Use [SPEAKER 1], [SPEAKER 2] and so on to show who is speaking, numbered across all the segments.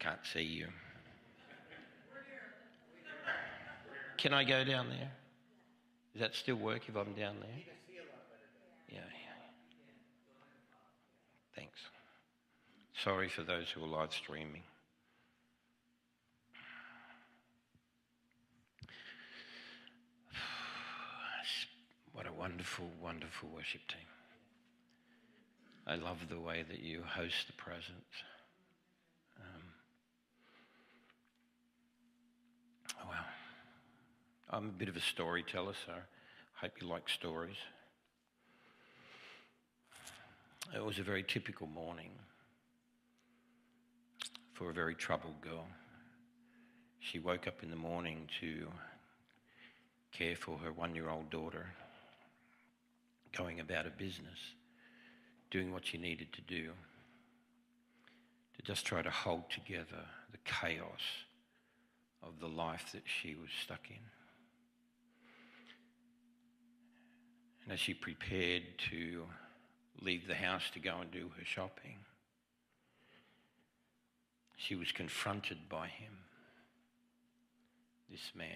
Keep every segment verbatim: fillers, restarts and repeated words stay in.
[SPEAKER 1] Can't see you. Can I go down there? Does that still work if I'm down there? Yeah, yeah. Thanks. Sorry for those who are live streaming. What a wonderful, wonderful worship team. I love the way that you host the presence. Um, wow. I'm a bit of a storyteller, so I hope you like stories. It was a very typical morning for a very troubled girl. She woke up in the morning to care for her one-year-old daughter, going about her business, doing what she needed to do, to just try to hold together the chaos of the life that she was stuck in. And as she prepared to leave the house to go and do her shopping, she was confronted by him, this man,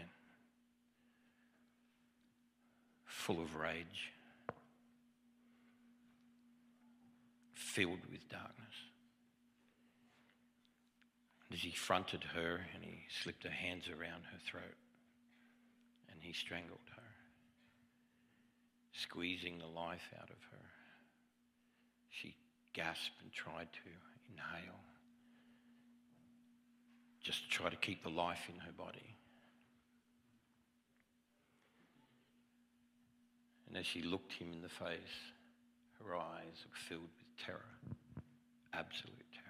[SPEAKER 1] full of rage, filled with darkness. As he fronted her and he slipped her hands around her throat and he strangled her, squeezing the life out of her. She gasped and tried to inhale, just to try to keep the life in her body. And as she looked him in the face, her eyes were filled with terror, absolute terror.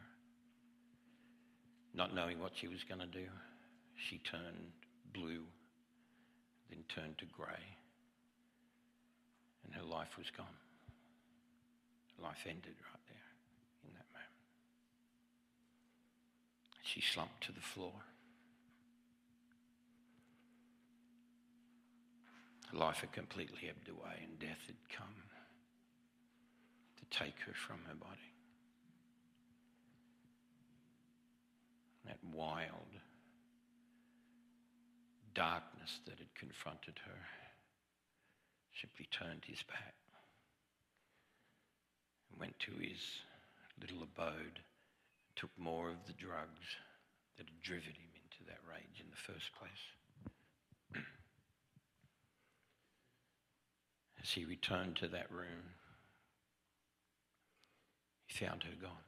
[SPEAKER 1] Not knowing what she was going to do, she turned blue, then turned to grey, and her life was gone. Life ended right there in that moment. She slumped to the floor. Life had completely ebbed away and death had come to take her from her body. That wild darkness that had confronted her simply turned his back and went to his little abode and took more of the drugs that had driven him into that rage in the first place. As he returned to that room, he found her gone.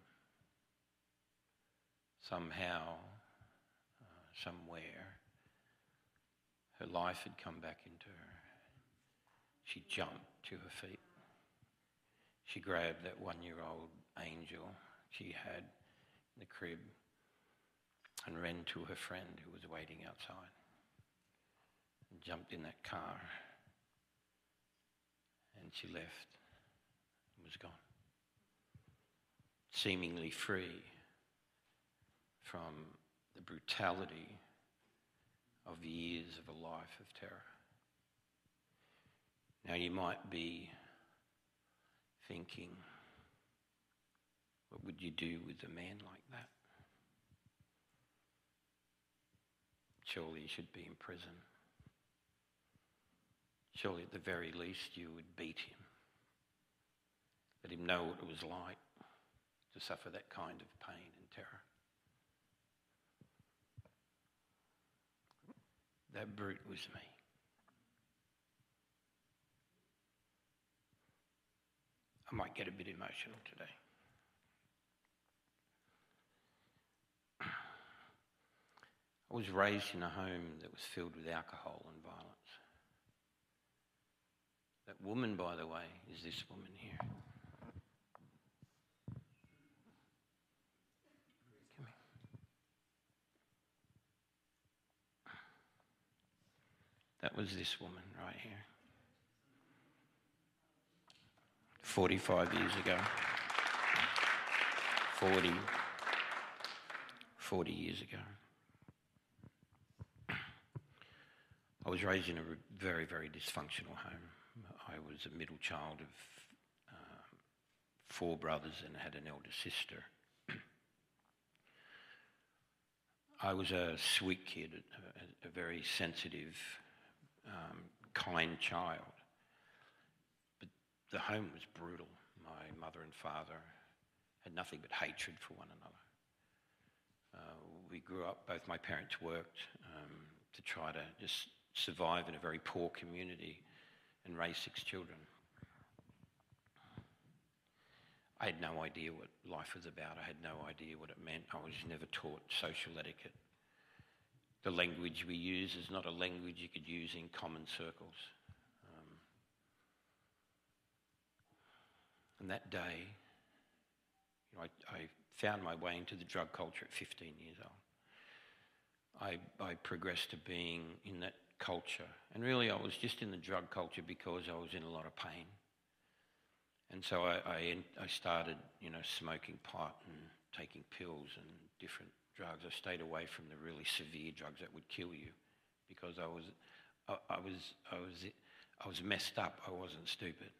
[SPEAKER 1] Somehow, uh, somewhere, her life had come back into her. She jumped to her feet. She grabbed that one-year-old angel she had in the crib and ran to her friend who was waiting outside and jumped in that car. And she left and was gone, seemingly free from the brutality of years of a life of terror. Now you might be thinking, what would you do with a man like that? Surely he should be in prison. Surely at the very least you would beat him. Let him know what it was like to suffer that kind of pain and terror. That brute was me. I might get a bit emotional today. I was raised in a home that was filled with alcohol and violence. That woman, by the way, is this woman here. Come here. That was this woman right here. forty-five years ago. forty. forty years ago. I was raised in a very, very dysfunctional home. I was a middle child of uh, four brothers and had an elder sister. I was a sweet kid, a, a very sensitive, um, kind child. But the home was brutal. My mother and father had nothing but hatred for one another. Uh, we grew up, both my parents worked um, to try to just survive in a very poor community and raise six children. I had no idea what life was about. I had no idea what it meant. I was never taught social etiquette. The language we use is not a language you could use in common circles. Um, and that day, you know, I, I found my way into the drug culture at fifteen years old. I, I progressed to being in that culture. And really, I was just in the drug culture because I was in a lot of pain. And so I, I, I started, you know, smoking pot and taking pills and different drugs. I stayed away from the really severe drugs that would kill you because I was, I, I was, I was, I was messed up. I wasn't stupid.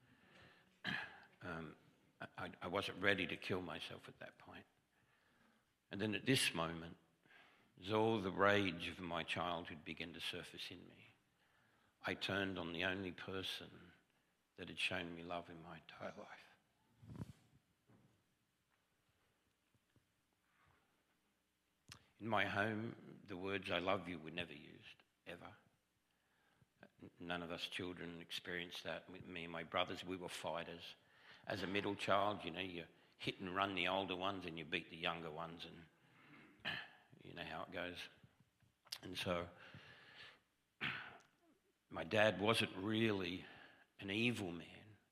[SPEAKER 1] um, I, I wasn't ready to kill myself at that point. And then at this moment, as all the rage of my childhood began to surface in me, I turned on the only person that had shown me love in my entire life. In my home, the words "I love you" were never used, ever. None of us children experienced that. Me and my brothers, we were fighters. As a middle child, you know, you hit and run the older ones and you beat the younger ones, and you know how it goes. And so my dad wasn't really an evil man.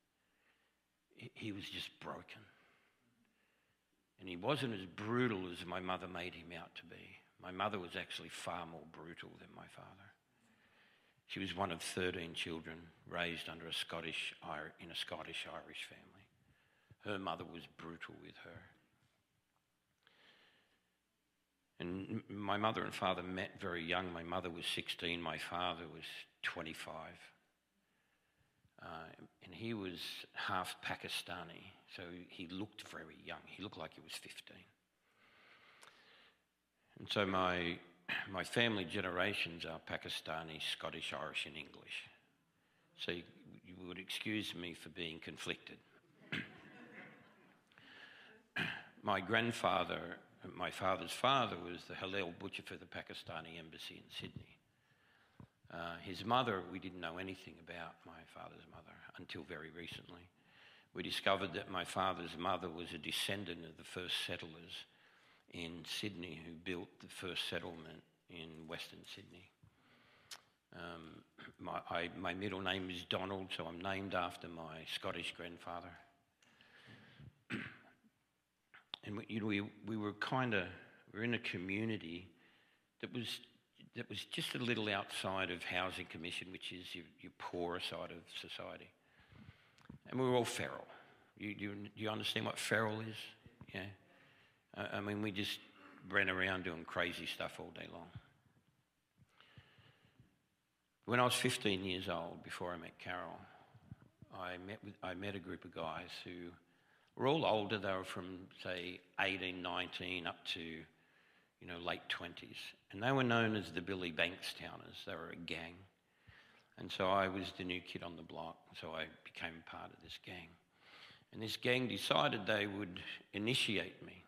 [SPEAKER 1] He was just broken. And he wasn't as brutal as my mother made him out to be. My mother was actually far more brutal than my father. She was one of thirteen children raised under a Scottish, in a Scottish-Irish family. Her mother was brutal with her. And my mother and father met very young. My mother was sixteen, my father was twenty-five. Uh, and he was half Pakistani, so he looked very young. He looked like he was fifteen. And so my, my family generations are Pakistani, Scottish, Irish, and English. So you, you would excuse me for being conflicted. My grandfather, my father's father, was the halal butcher for the Pakistani embassy in Sydney. Uh, his mother, we didn't know anything about my father's mother until very recently. We discovered that my father's mother was a descendant of the first settlers in Sydney who built the first settlement in Western Sydney. Um, my, I, my middle name is Donald, so I'm named after my Scottish grandfather. And we, you know, we, we were kind of, we were in a community that was that was just a little outside of Housing Commission, which is your, your poorer side of society. And we were all feral. You, you, you understand what feral is? Yeah. I, I mean, we just ran around doing crazy stuff all day long. When I was fifteen years old, before I met Carol, I met with I met a group of guys who were all older. They were from, say, eighteen, nineteen up to, you know, late twenties. And they were known as the Billy Bankstowners. They were a gang. And so I was the new kid on the block, so I became part of this gang. And this gang decided they would initiate me.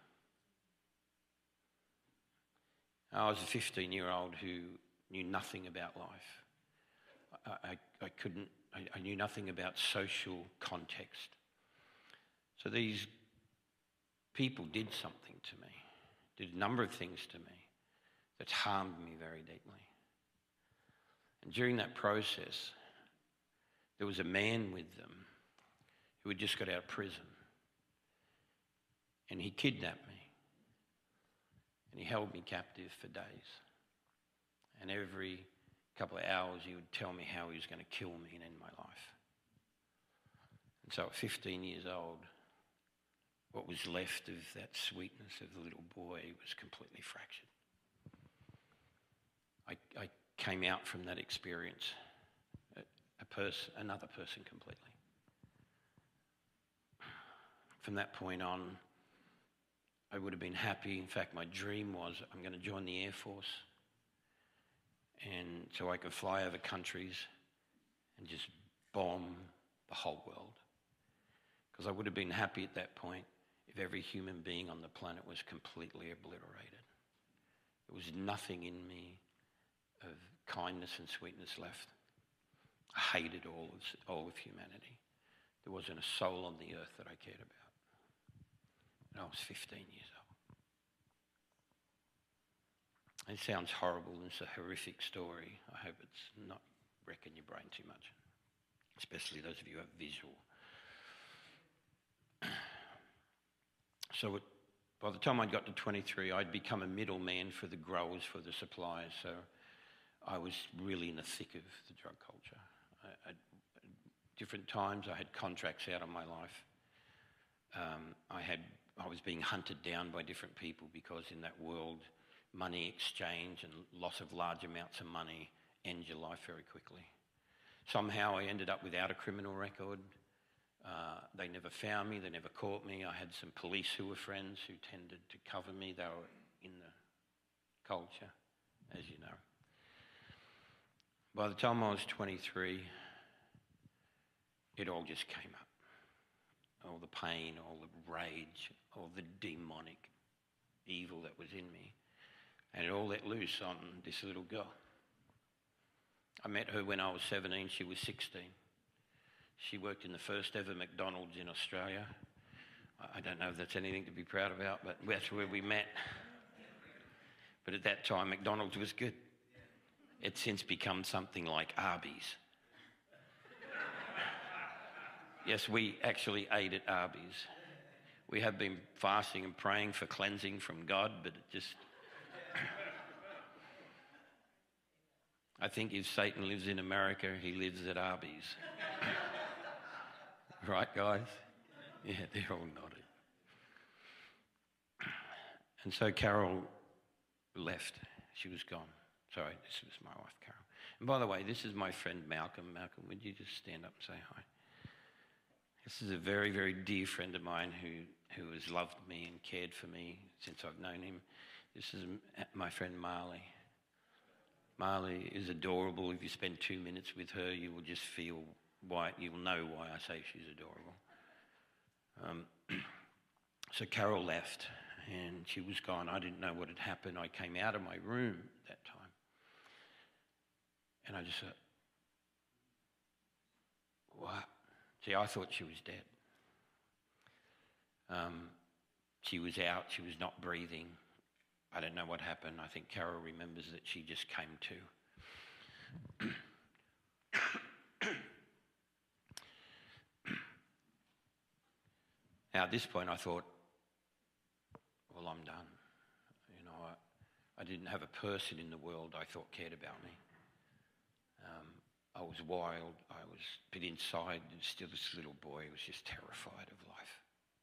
[SPEAKER 1] I was a fifteen-year-old who knew nothing about life. I, I, I couldn't, I, I knew nothing about social context. So these people did something to me, did a number of things to me that harmed me very deeply. And during that process, there was a man with them who had just got out of prison. And he kidnapped me. And he held me captive for days. And every couple of hours he would tell me how he was going to kill me and end my life. And so at fifteen years old, what was left of that sweetness of the little boy was completely fractured. I, I came out from that experience a, a person, another person completely. From that point on, I would have been happy. In fact, my dream was I'm going to join the Air Force, and so I could fly over countries and just bomb the whole world. Because I would have been happy at that point if every human being on the planet was completely obliterated. There was nothing in me of kindness and sweetness left. I hated all of, all of humanity. There wasn't a soul on the earth that I cared about. And I was fifteen years old. It sounds horrible, and it's a horrific story. I hope it's not wrecking your brain too much, especially those of you who have visual. So it, by the time I got to twenty-three, I'd become a middleman for the growers, for the suppliers. So I was really in the thick of the drug culture. I, I, different times I had contracts out on my life. Um, I had I was being hunted down by different people because in that world, money exchange and loss of large amounts of money ends your life very quickly. Somehow I ended up without a criminal record. Uh, they never found me, they never caught me. I had some police who were friends who tended to cover me. They were in the culture, as you know. By the time I was twenty-three, it all just came up. All the pain, all the rage, all the demonic evil that was in me. And it all let loose on this little girl. I met her when I was seventeen, she was sixteen. She worked in the first ever McDonald's in Australia. I don't know if that's anything to be proud about, but that's where we met. But at that time, McDonald's was good. It's since become something like Arby's. Yes, we actually ate at Arby's. We have been fasting and praying for cleansing from God, but it just... I think if Satan lives in America, he lives at Arby's. Right, guys? Yeah, they're all nodding. And so Carol left. She was gone. Sorry, this was my wife, Carol. And by the way, this is my friend Malcolm. Malcolm, would you just stand up and say hi? This is a very, very dear friend of mine who, who has loved me and cared for me since I've known him. This is my friend Marley. Marley is adorable. If you spend two minutes with her, you will just feel why, you will know why I say she's adorable. Um, so Carol left and she was gone. I didn't know what had happened. I came out of my room at that time and I just thought, what? See, I thought she was dead. Um, she was out, she was not breathing. I don't know what happened. I think Carol remembers that she just came to. Now, at this point, I thought, well, I'm done. You know, I, I didn't have a person in the world I thought cared about me. Um, I was wild. I was, but inside, still this little boy was just terrified of life.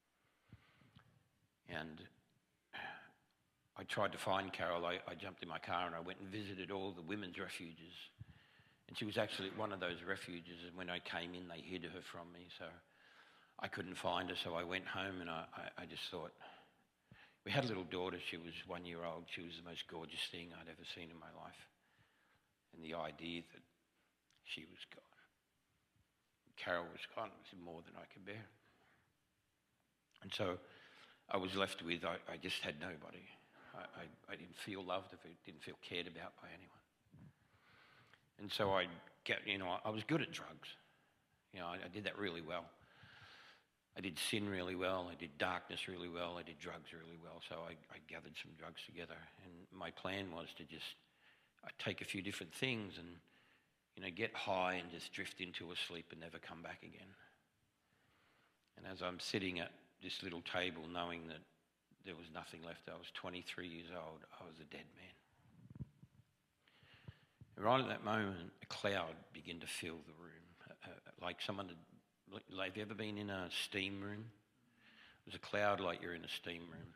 [SPEAKER 1] And I tried to find Carol. I, I jumped in my car and I went and visited all the women's refuges. And she was actually at one of those refuges, and when I came in, they hid her from me. So I couldn't find her, so I went home and I, I, I just thought, we had a little daughter, she was one year old, she was the most gorgeous thing I'd ever seen in my life. And the idea that she was gone, Carol was gone, was more than I could bear. And so I was left with, I, I just had nobody. I, I, I didn't feel loved, I didn't feel cared about by anyone. And so I get, you know, I was good at drugs. You know, I, I did that really well. I did sin really well, I did darkness really well, I did drugs really well, so I, I gathered some drugs together. And my plan was to just I'd take a few different things and, you know, get high and just drift into a sleep and never come back again. And as I'm sitting at this little table knowing that there was nothing left, I was twenty-three years old, I was a dead man. And right at that moment, a cloud began to fill the room, uh, like someone had... Have you ever been in a steam room? There's a cloud like you're in a steam room.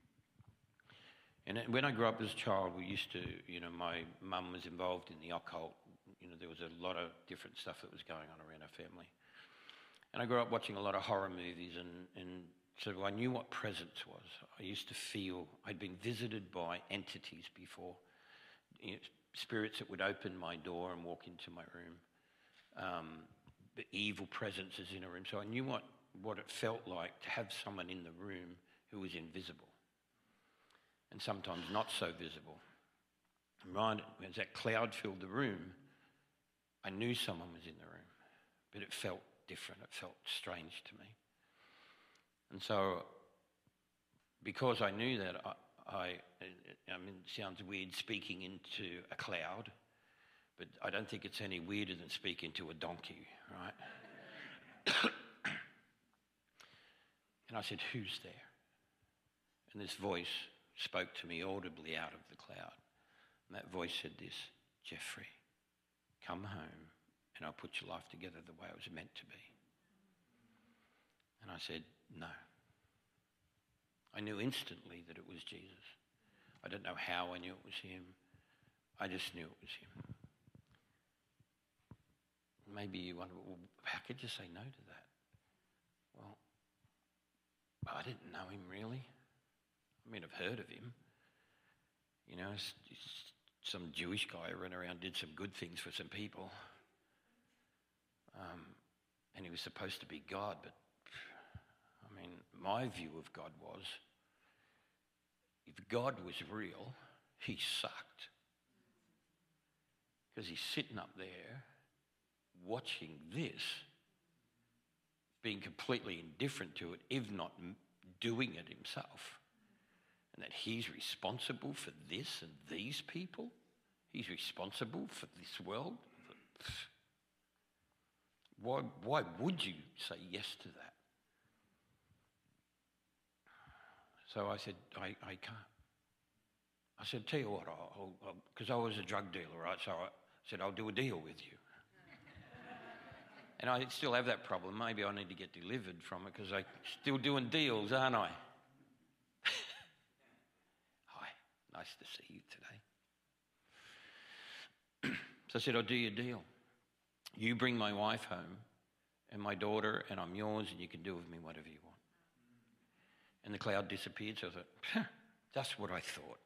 [SPEAKER 1] And when I grew up as a child, we used to, you know, my mum was involved in the occult. You know, there was a lot of different stuff that was going on around our family. And I grew up watching a lot of horror movies, and, and So I knew what presence was. I used to feel, I'd been visited by entities before, you know, spirits that would open my door and walk into my room, um, the evil presences in a room. So I knew what, what it felt like to have someone in the room who was invisible and sometimes not so visible. And right as that cloud filled the room, I knew someone was in the room, but it felt different. It felt strange to me. And so, because I knew that, I, I, I mean, it sounds weird speaking into a cloud, but I don't think it's any weirder than speaking to a donkey, right? And I said, "Who's there?" And this voice spoke to me audibly out of the cloud. And that voice said this: "Jeffrey, come home and I'll put your life together the way it was meant to be." And I said, "No." I knew instantly that it was Jesus. I don't know how I knew it was him. I just knew it was him. Maybe you wonder, well, how could you say no to that? Well, I didn't know him really. I mean, I've heard of him. You know, some Jewish guy who ran around, did some good things for some people. Um, and he was supposed to be God, but I mean, my view of God was, if God was real, he sucked. Because he's sitting up there watching this, being completely indifferent to it, if not doing it himself. And that he's responsible for this and these people. He's responsible for this world. Why, why would you say yes to that? So I said, I, I can't. I said, tell you what, because I was a drug dealer, right? So I said, I'll do a deal with you. And I still have that problem. Maybe I need to get delivered from it because I'm still doing deals, aren't I? Hi, nice to see you today. So I said, I'll do your deal. You bring my wife home and my daughter, and I'm yours, and you can do with me whatever you want. And the cloud disappeared, so I thought, that's what I thought.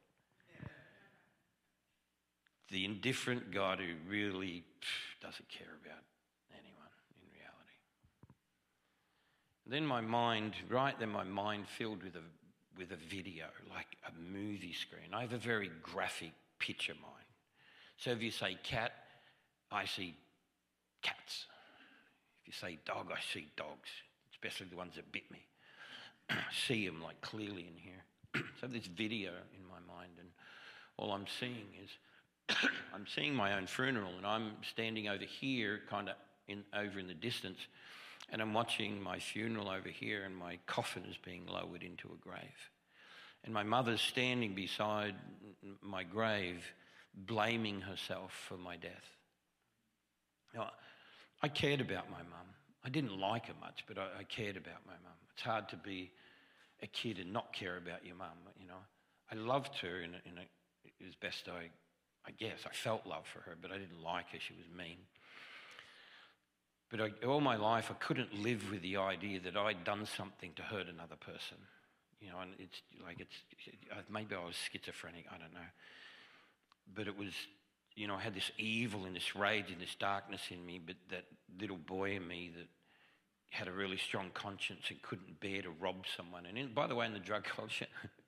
[SPEAKER 1] The indifferent God who really doesn't care about anyone in reality. Then my mind, right then my mind filled with a with a video, like a movie screen. I have a very graphic picture mind. So if you say cat, I see cats. If you say dog, I see dogs, especially the ones that bit me. I see them like clearly in here. So I have this video in my mind, and all I'm seeing is I'm seeing my own funeral, and I'm standing over here, kind of in over in the distance, and I'm watching my funeral over here, and my coffin is being lowered into a grave. And my mother's standing beside my grave, blaming herself for my death. Now, I cared about my mum. I didn't like her much, but I, I cared about my mum. It's hard to be a kid and not care about your mum, you know. I loved her in, a, in a, as best I, I guess. I felt love for her, but I didn't like her. She was mean. But I, all my life, I couldn't live with the idea that I'd done something to hurt another person. You know, and it's like it's, maybe I was schizophrenic, I don't know. But it was, you know, I had this evil and this rage and this darkness in me, but that little boy in me that had a really strong conscience and couldn't bear to rob someone. And in, by the way, in the drug culture,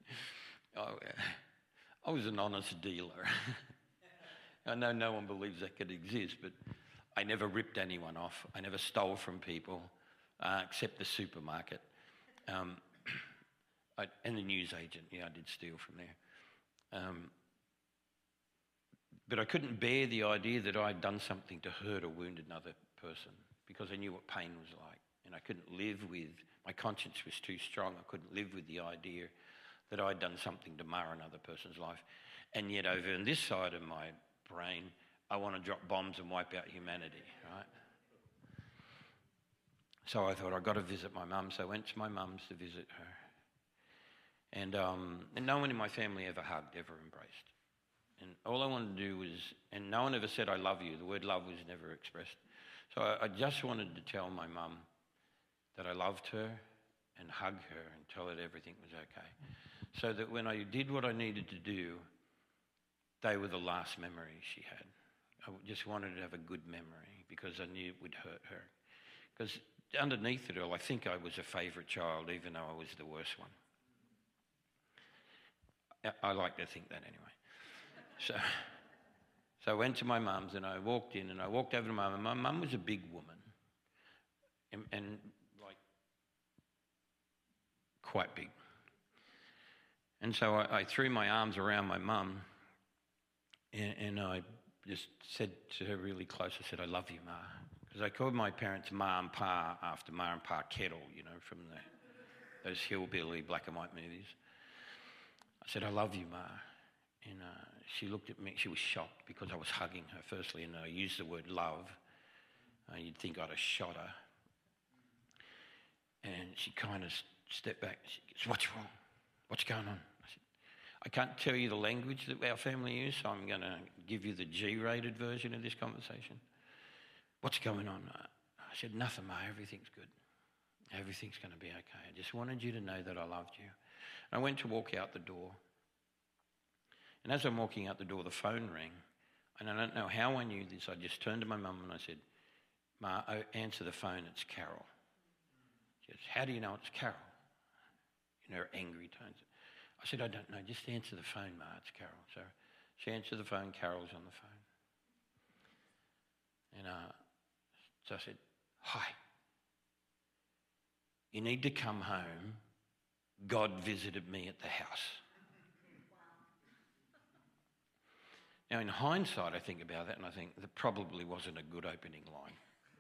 [SPEAKER 1] I was an honest dealer. I know no one believes that could exist, but I never ripped anyone off. I never stole from people, uh, except the supermarket. Um, I, and the newsagent, yeah, I did steal from there. Um, but I couldn't bear the idea that I'd done something to hurt or wound another person because I knew what pain was like. And I couldn't live with, my conscience was too strong. I couldn't live with the idea that I'd done something to mar another person's life. And yet over on this side of my brain, I want to drop bombs and wipe out humanity, right? So I thought, I've got to visit my mum. So I went to my mum's to visit her. And, um, and no one in my family ever hugged, ever embraced. And all I wanted to do was, and no one ever said, I love you. The word love was never expressed. So I, I just wanted to tell my mum that I loved her and hug her and tell her everything was okay. So that when I did what I needed to do, they were the last memories she had. I just wanted to have a good memory because I knew it would hurt her. Because underneath it all, I think I was a favourite child, even though I was the worst one. I like to think that anyway. So, so I went to my mum's and I walked in and I walked over to my mum. My mum was a big woman and, and like quite big. And so I, I threw my arms around my mum and, and I just said to her really close, I said, I love you, Ma. Because I called my parents Ma and Pa after Ma and Pa Kettle, you know, from the, those hillbilly black and white movies. I said, I love you, Ma. And uh, she looked at me, she was shocked because I was hugging her firstly, and I used the word love. Uh, you'd think I'd have shot her. And she kind of stepped back. She goes, what's wrong? What's going on? I said, I can't tell you the language that our family use, so I'm going to give you the G-rated version of this conversation. What's going on? I said, nothing, Ma, everything's good. Everything's going to be okay. I just wanted you to know that I loved you. I went to walk out the door. And as I'm walking out the door, the phone rang. And I don't know how I knew this. I just turned to my mum and I said, Ma, answer the phone, it's Carol. She goes, how do you know it's Carol? In her angry tones. I said, I don't know, just answer the phone, Ma, it's Carol. So she answered the phone, Carol's on the phone. And uh, so I said, hi. You need to come home. God visited me at the house. Now, in hindsight, I think about that and I think that probably wasn't a good opening line.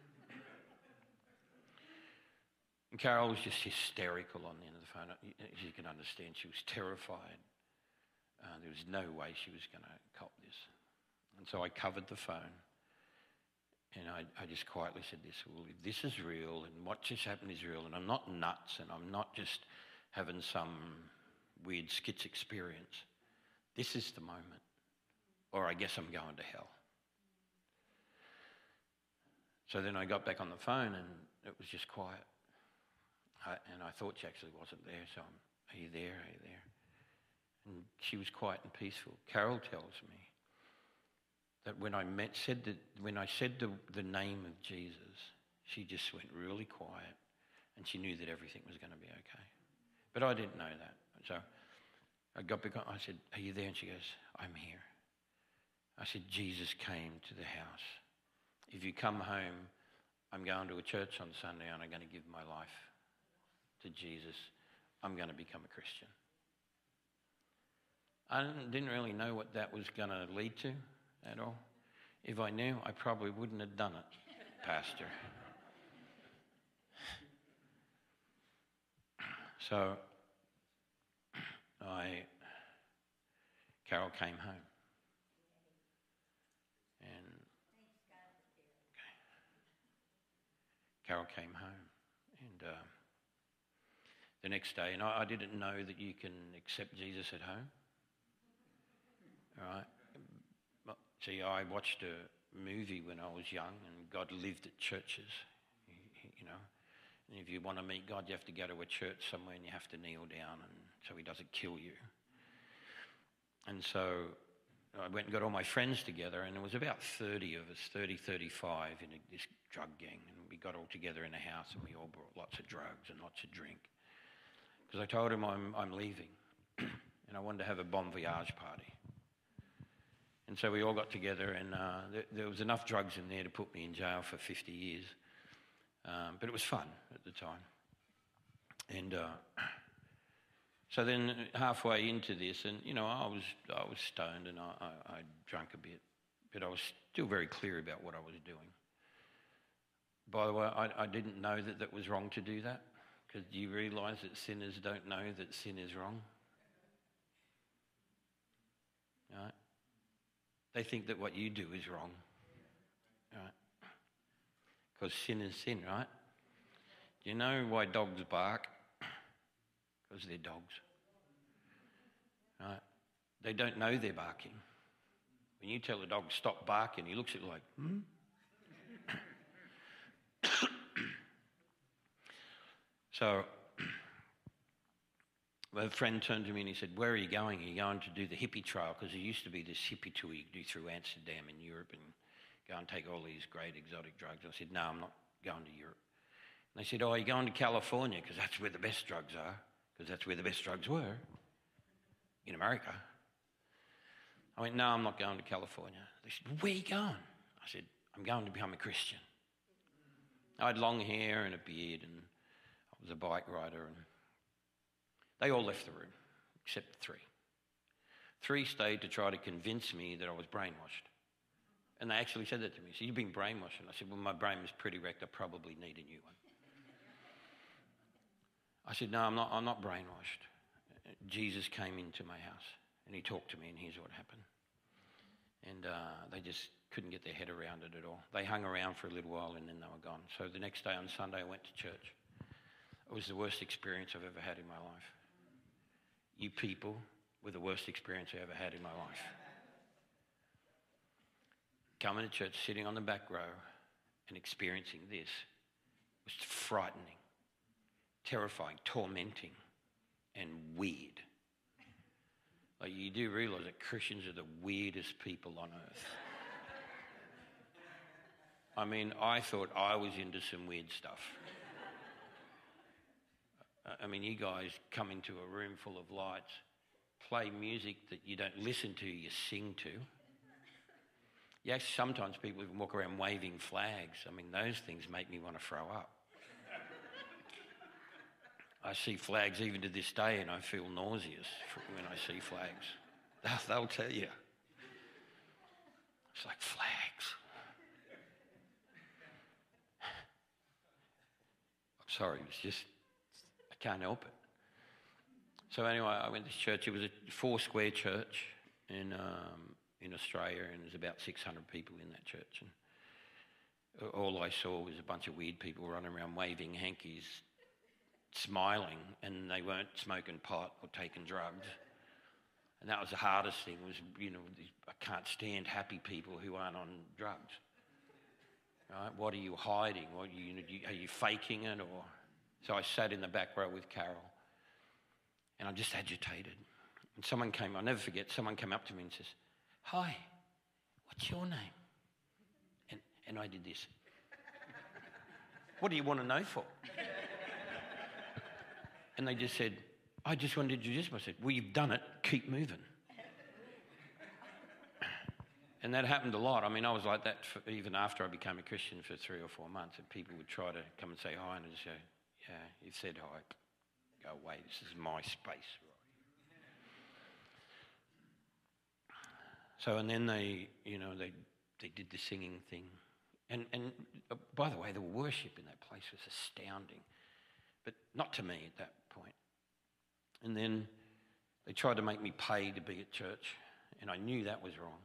[SPEAKER 1] And Carol was just hysterical on the end of the phone. As you can understand, she was terrified. Uh, there was no way she was going to cop this. And so I covered the phone and I, I just quietly said this, well, if this is real and what just happened is real and I'm not nuts and I'm not just having some weird schiz experience, this is the moment. Or I guess I'm going to hell. So then I got back on the phone and it was just quiet. I, and I thought she actually wasn't there, so I'm, are you there, are you there? And she was quiet and peaceful. Carol tells me that when I met, said that when I said the, the name of Jesus, she just went really quiet and she knew that everything was going to be okay. But I didn't know that. So I got back on, I said, are you there? And she goes, I'm here. I said, Jesus came to the house. If you come home, I'm going to a church on Sunday and I'm going to give my life to Jesus. I'm going to become a Christian. I didn't really know what that was going to lead to at all. If I knew, I probably wouldn't have done it, Pastor. So I, Carol came home. And okay. Carol came home. And uh, the next day, and I, I didn't know that you can accept Jesus at home. All right. See, I watched a movie when I was young, and God lived at churches, you know. And if you want to meet God, you have to go to a church somewhere and you have to kneel down and so he doesn't kill you. And so I went and got all my friends together, and there was about thirty of us, thirty, thirty-five in a, this drug gang. And we got all together in a house and we all brought lots of drugs and lots of drink. Because I told him I'm, I'm leaving and I wanted to have a bon voyage party. And so we all got together and uh, there, there was enough drugs in there to put me in jail for fifty years. Um, but it was fun at the time. And uh, so then halfway into this, and you know, I was I was stoned and I, I, I drank a bit, but I was still very clear about what I was doing. By the way, I, I didn't know that that was wrong to do that, because do you realise that sinners don't know that sin is wrong? Right? They think that what you do is wrong. Right? Because sin is sin, right? Do you know why dogs bark? Because they're dogs. Right? They don't know they're barking. When you tell a dog stop barking, he looks at you like, hmm? So a friend turned to me and he said, where are you going? Are you going to do the hippie trail? Because there used to be this hippie tour you could do through Amsterdam in Europe and go and take all these great exotic drugs. I said, no, I'm not going to Europe. And they said, oh, are you going to California? Because that's where the best drugs are. Because that's where the best drugs were, in America. I went, no, I'm not going to California. They said, where are you going? I said, I'm going to become a Christian. I had long hair and a beard, and I was a bike rider, and they all left the room, except three. Three stayed to try to convince me that I was brainwashed. And they actually said that to me. So you've been brainwashed? And I said, well, my brain was pretty wrecked. I probably need a new one. I said, no, I'm not, I'm not brainwashed. Jesus came into my house, and he talked to me, and here's what happened. And uh, they just couldn't get their head around it at all. They hung around for a little while, and then they were gone. So the next day on Sunday, I went to church. It was the worst experience I've ever had in my life. You people were the worst experience I ever had in my life. Coming to church, sitting on the back row, and experiencing this was frightening, terrifying, tormenting, and weird. Like, you do realise that Christians are the weirdest people on earth. I mean, I thought I was into some weird stuff. I mean, you guys come into a room full of lights, play music that you don't listen to, you sing to. Yeah, sometimes people even walk around waving flags. I mean, those things make me want to throw up. I see flags even to this day, and I feel nauseous when I see flags. They'll, they'll tell you. It's like flags. I'm sorry, it's just, I can't help it. So anyway, I went to church. It was a four-square church in um, in Australia, and there's about six hundred people in that church. And all I saw was a bunch of weird people running around waving hankies, smiling, and they weren't smoking pot or taking drugs. And that was the hardest thing, was, you know, I can't stand happy people who aren't on drugs. Right? What are you hiding? What are you, are you faking it? Or so I sat in the back row with Carol, and I'm just agitated. And someone came, I'll never forget, someone came up to me and says, hi, what's your name? And, and I did this. What do you want to know for? And they just said, I just wanted to introduce myself. I said, well, you've done it, keep moving. And that happened a lot. I mean, I was like that for, even after I became a Christian for three or four months, and people would try to come and say hi, and I'd just go, yeah, you've said hi, go away, this is my space. So, and then they, you know, they they did the singing thing. And, and uh, by the way, the worship in that place was astounding. But not to me at that point. And then they tried to make me pay to be at church, and I knew that was wrong.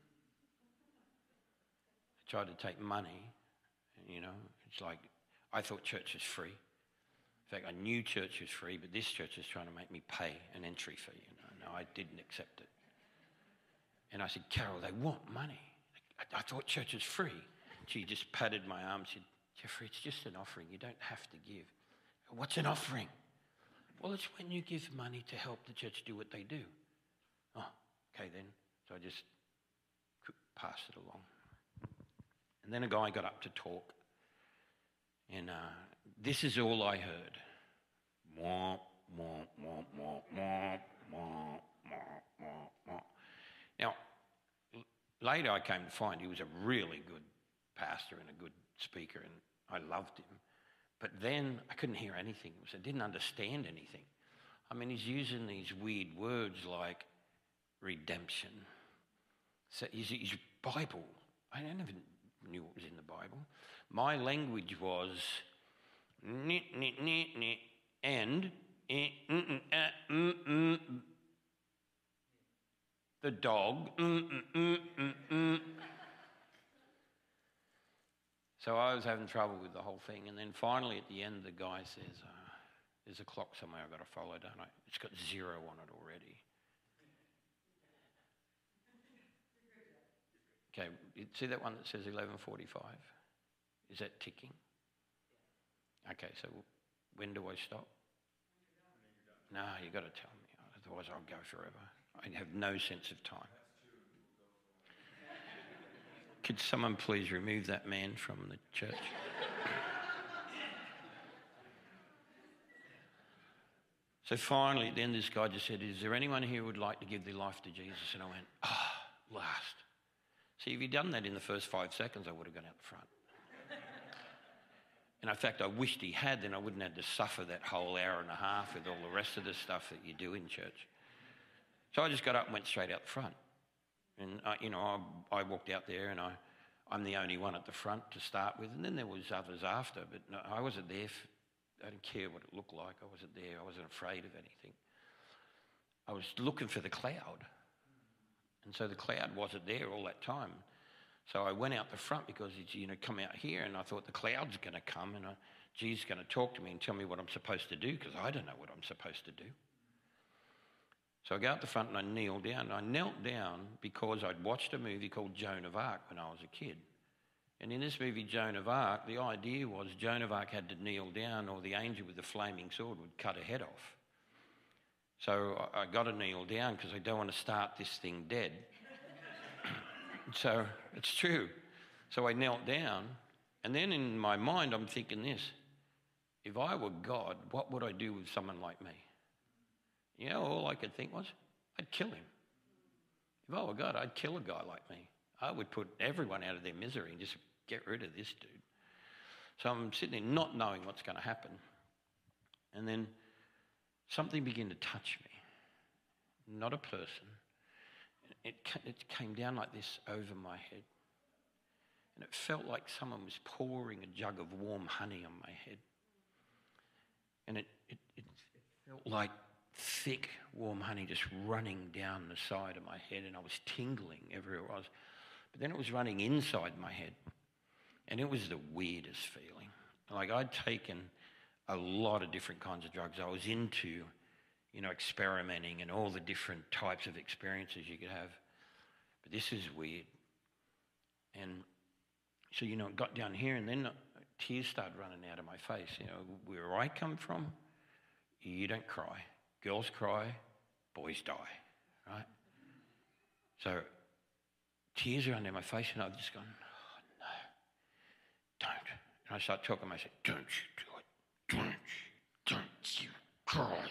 [SPEAKER 1] They tried to take money, you know. It's like, I thought church was free. In fact, I knew church was free, but this church was trying to make me pay an entry fee. You know, no, I didn't accept it. And I said, Carol, they want money. I, I thought church was free. She just patted my arm and said, Jeffrey, it's just an offering. You don't have to give. What's an offering? Well, it's when you give money to help the church do what they do. Oh, okay then. So I just passed it along. And then a guy got up to talk. And uh, this is all I heard. Womp, womp, womp, womp, womp, womp, womp, womp, womp. Now, later I came to find he was a really good pastor and a good speaker, and I loved him. But then I couldn't hear anything. I didn't understand anything. I mean, he's using these weird words like redemption. So his, his Bible, I never knew what was in the Bible. My language was nit, nit, nit, nit, and eh, mm, mm, uh, mm, mm, the dog. Mm, mm, mm, mm, mm. So I was having trouble with the whole thing. And then finally at the end, the guy says, uh, there's a clock somewhere I've got to follow, don't I? It's got zero on it already. Okay, you see that one that says eleven forty-five? Is that ticking? Okay, so when do I stop? No, you've got to tell me, otherwise I'll go forever. I have no sense of time. Could someone please remove that man from the church? So finally, at the end, this guy just said, is there anyone here who would like to give their life to Jesus? And I went, ah, oh, last. See, if he'd done that in the first five seconds, I would have gone out the front. And in fact, I wished he had, then I wouldn't have to suffer that whole hour and a half with all the rest of the stuff that you do in church. So I just got up and went straight out the front. And, uh, you know, I, I walked out there and I, I'm the only one at the front to start with. And then there was others after, but no, I wasn't there. For, I didn't care what it looked like. I wasn't there. I wasn't afraid of anything. I was looking for the cloud. And so the cloud wasn't there all that time. So I went out the front because it's, you know, come out here, and I thought the cloud's going to come and I, Jesus is going to talk to me and tell me what I'm supposed to do, because I don't know what I'm supposed to do. So I go out the front and I kneel down. And I knelt down because I'd watched a movie called Joan of Arc when I was a kid. And in this movie, Joan of Arc, the idea was Joan of Arc had to kneel down or the angel with the flaming sword would cut her head off. So I, I got to kneel down because I don't want to start this thing dead. So it's true. So I knelt down, and then in my mind I'm thinking this: if I were God, what would I do with someone like me? You know, all I could think was, I'd kill him. If I were God, I'd kill a guy like me. I would put everyone out of their misery and just get rid of this dude. So I'm sitting there not knowing what's going to happen. And then something began to touch me. Not a person. It, it came down like this over my head. And it felt like someone was pouring a jug of warm honey on my head. And it, it, it, it felt like thick, warm honey just running down the side of my head, and I was tingling everywhere I was. But then it was running inside my head, and it was the weirdest feeling. Like, I'd taken a lot of different kinds of drugs. I was into, you know, experimenting and all the different types of experiences you could have. But this is weird. And so, you know, it got down here, and then tears started running out of my face. You know, where I come from, you don't cry. Girls cry, boys die, right? So tears are under my face, and I've just gone, oh, no, don't. And I start talking, I say, don't you do it. Don't you, don't you cry.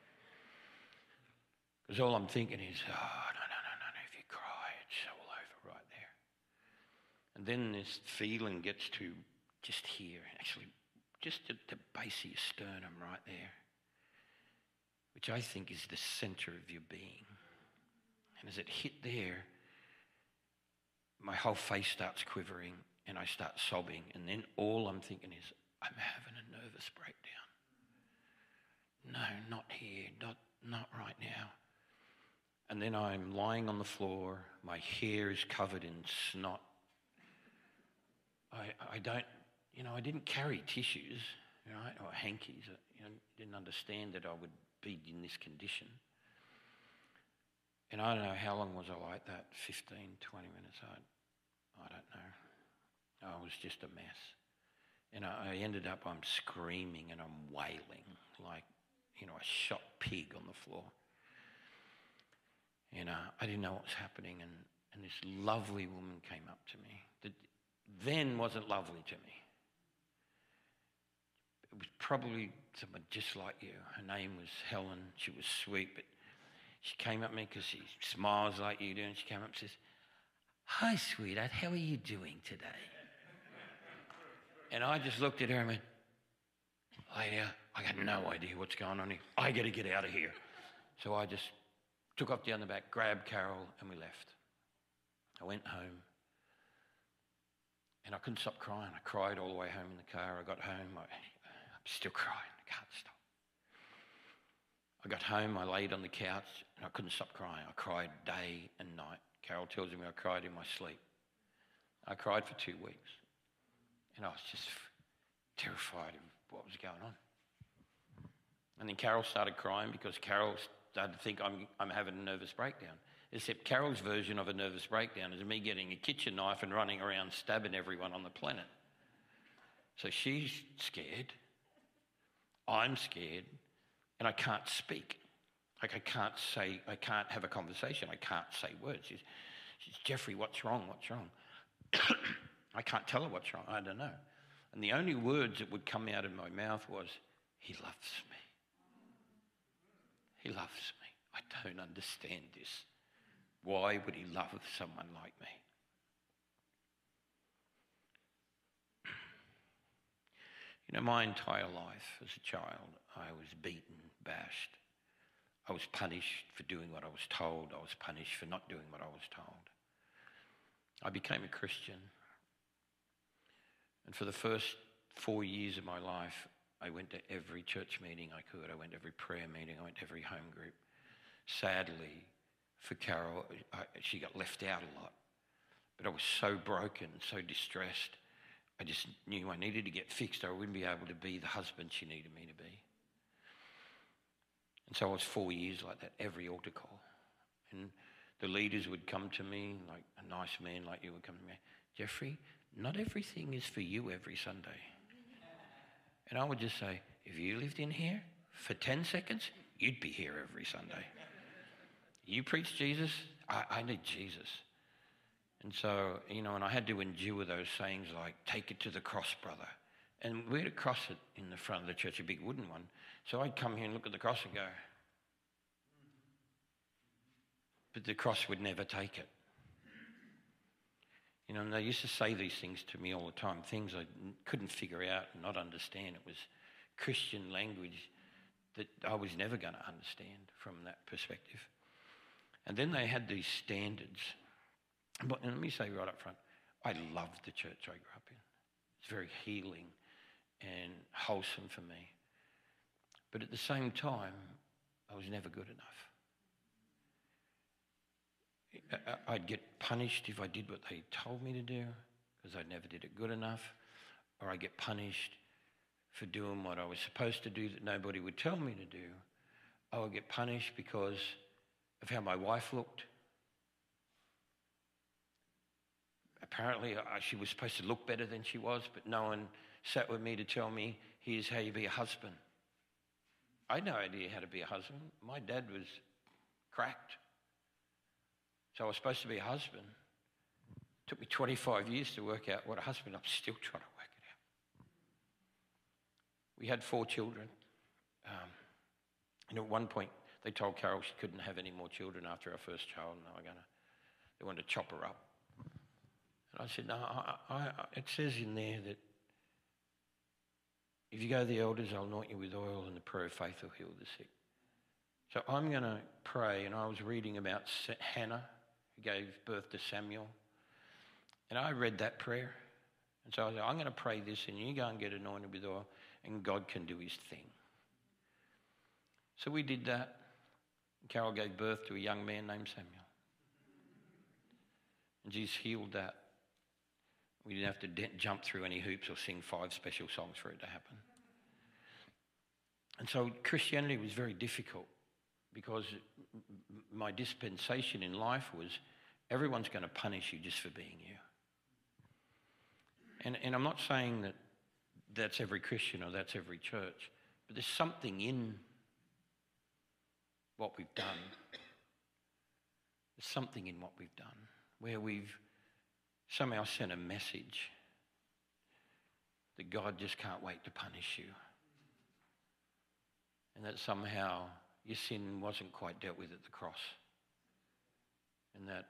[SPEAKER 1] Because all I'm thinking is, oh, no, no, no, no, no, if you cry, it's all over right there. And then this feeling gets to just here, actually, just at the base of your sternum right there, which I think is the center of your being. And as it hit there, my whole face starts quivering and I start sobbing. And then all I'm thinking is, I'm having a nervous breakdown. No, not here, not, not right now. And then I'm lying on the floor. My hair is covered in snot. I, I don't, you know, I didn't carry tissues, right, or hankies. You know, didn't understand that I would be in this condition. And I don't know how long was I like that, fifteen, twenty minutes, I, I don't know. I was just a mess. And I, I ended up, I'm screaming and I'm wailing like, you know, a shot pig on the floor. And uh, I didn't know what was happening, and, and this lovely woman came up to me that then wasn't lovely to me. It was probably someone just like you. Her name was Helen. She was sweet, but she came up to me because she smiles like you do, and she came up and says, "Hi, sweetheart, how are you doing today?" And I just looked at her and went, "Lady, I got no idea what's going on here. I got to get out of here." So I just took off down the back, grabbed Carol, and we left. I went home, and I couldn't stop crying. I cried all the way home in the car. I got home, I, I'm still crying. I can't stop. I got home, I laid on the couch, and I couldn't stop crying. I cried day and night. Carol tells me I cried in my sleep. I cried for two weeks, and I was just terrified of what was going on. And then Carol started crying because Carol started to think I'm, I'm having a nervous breakdown. Except Carol's version of a nervous breakdown is me getting a kitchen knife and running around stabbing everyone on the planet. So she's scared. I'm scared. and I can't speak. Like I can't say, I can't have a conversation. I can't say words. She's, she's Jeffrey, what's wrong? What's wrong? I can't tell her what's wrong. I don't know. And the only words that would come out of my mouth was, he loves me. He loves me. I don't understand this. Why would he love someone like me? You know, my entire life as a child, I was beaten, bashed. I was punished for doing what I was told. I was punished for not doing what I was told. I became a Christian. And for the first four years of my life, I went to every church meeting I could. I went to every prayer meeting. I went to every home group. Sadly, for Carol, I, she got left out a lot. But I was so broken, so distressed. I just knew I needed to get fixed or I wouldn't be able to be the husband she needed me to be. And so I was four years like that, every altar call. And the leaders would come to me, like a nice man like you would come to me, Jeffrey, not everything is for you every Sunday. And I would just say, if you lived in here for ten seconds, you'd be here every Sunday. You preach Jesus, I, I need Jesus. And so, you know, and I had to endure those sayings like, take it to the cross, brother. And we had a cross in the front of the church, a big wooden one. So I'd come here and look at the cross and go, but the cross would never take it. You know, and they used to say these things to me all the time, things I couldn't figure out and not understand. It was Christian language that I was never going to understand from that perspective. And then they had these standards. But and let me say right up front, I loved the church I grew up in. It's very healing and wholesome for me. But at the same time, I was never good enough. I'd get punished if I did what they told me to do because I never did it good enough, or I'd get punished for doing what I was supposed to do that nobody would tell me to do. I would get punished because of how my wife looked. Apparently, I, she was supposed to look better than she was, but no one sat with me to tell me, here's how you be a husband. I had no idea how to be a husband. My dad was cracked. So I was supposed to be a husband. It took me twenty-five years to work out what a husband. I'm still trying to work it out. We had four children. Um, and at one point, they told Carol she couldn't have any more children after our first child. And they were gonna, they wanted to chop her up. And I said, no, I, I, I, it says in there that if you go to the elders, I'll anoint you with oil and the prayer of faith will heal the sick. So I'm going to pray, and I was reading about Hannah, who gave birth to Samuel. And I read that prayer. And so I said, I'm going to pray this, and you go and get anointed with oil, and God can do his thing. So we did that. Carol gave birth to a young man named Samuel. And Jesus healed that. We didn't have to de- jump through any hoops or sing five special songs for it to happen. And so Christianity was very difficult because my dispensation in life was everyone's going to punish you just for being you. And, and I'm not saying that that's every Christian or that's every church, but there's something in what we've done. There's something in what we've done where we've somehow sent a message that God just can't wait to punish you. And that somehow your sin wasn't quite dealt with at the cross. And that,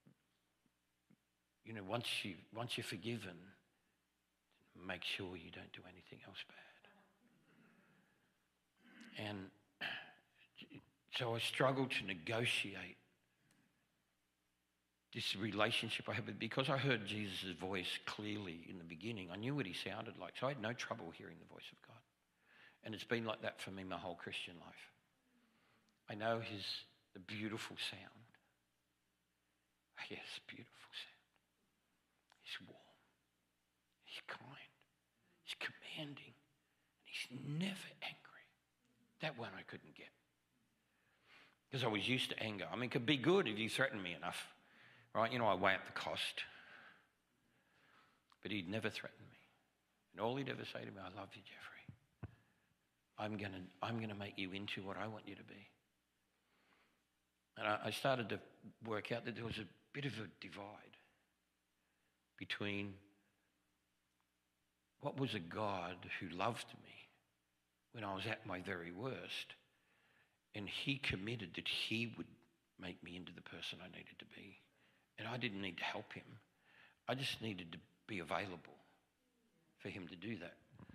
[SPEAKER 1] you know, once, you, once you're forgiven, make sure you don't do anything else bad. And so I struggled to negotiate this relationship I had with, because I heard Jesus' voice clearly in the beginning. I knew what he sounded like, so I had no trouble hearing the voice of God. And it's been like that for me my whole Christian life. I know his, the beautiful sound. Yes, beautiful sound. He's warm. He's kind. He's commanding. And he's never angry. That one I couldn't get. Because I was used to anger. I mean, it could be good if you threatened me enough. Right? You know, I weigh up the cost. But he'd never threaten me. And all he'd ever say to me, I love you, Jeffrey. I'm going to I'm going to make you into what I want you to be. And I, I started to work out that there was a bit of a divide between what was a God who loved me when I was at my very worst, and he committed that he would make me into the person I needed to be. And I didn't need to help him. I just needed to be available for him to do that.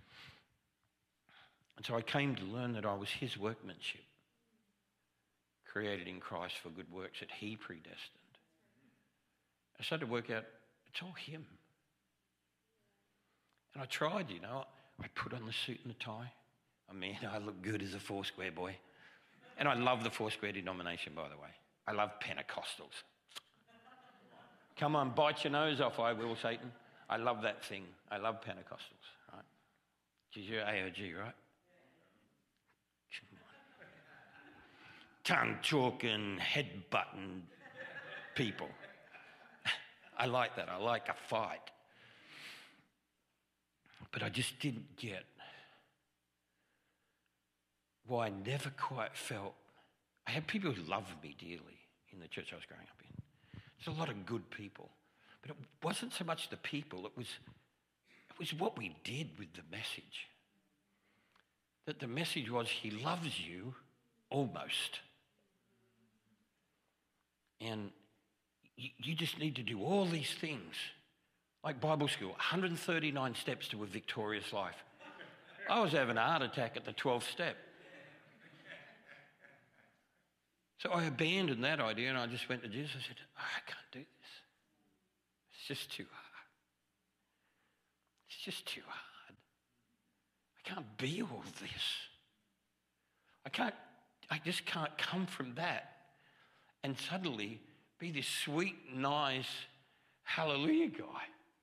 [SPEAKER 1] And so I came to learn that I was his workmanship, created in Christ for good works that he predestined. I started to work out, it's all him. And I tried, you know, I put on the suit and the tie. I mean, I look good as a Foursquare boy. And I love the Foursquare denomination, by the way. I love Pentecostals. Come on, bite your nose off, I will, Satan. I love that thing. I love Pentecostals, right? Because you're A O G, right? Come on. Tongue-talking, head-button people. I like that. I like a fight. But I just didn't get why I never quite felt. I had people who loved me dearly in the church I was growing up in. There's a lot of good people. But it wasn't so much the people, it was, it was what we did with the message. That the message was, he loves you almost. And you, you just need to do all these things. Like Bible school, one hundred thirty-nine steps to a victorious life. I was having a heart attack at the twelfth step. So I abandoned that idea and I just went to Jesus and said, oh, I can't do this. It's just too hard. It's just too hard. I can't be all this. I can't, I just can't come from that and suddenly be this sweet, nice, hallelujah guy.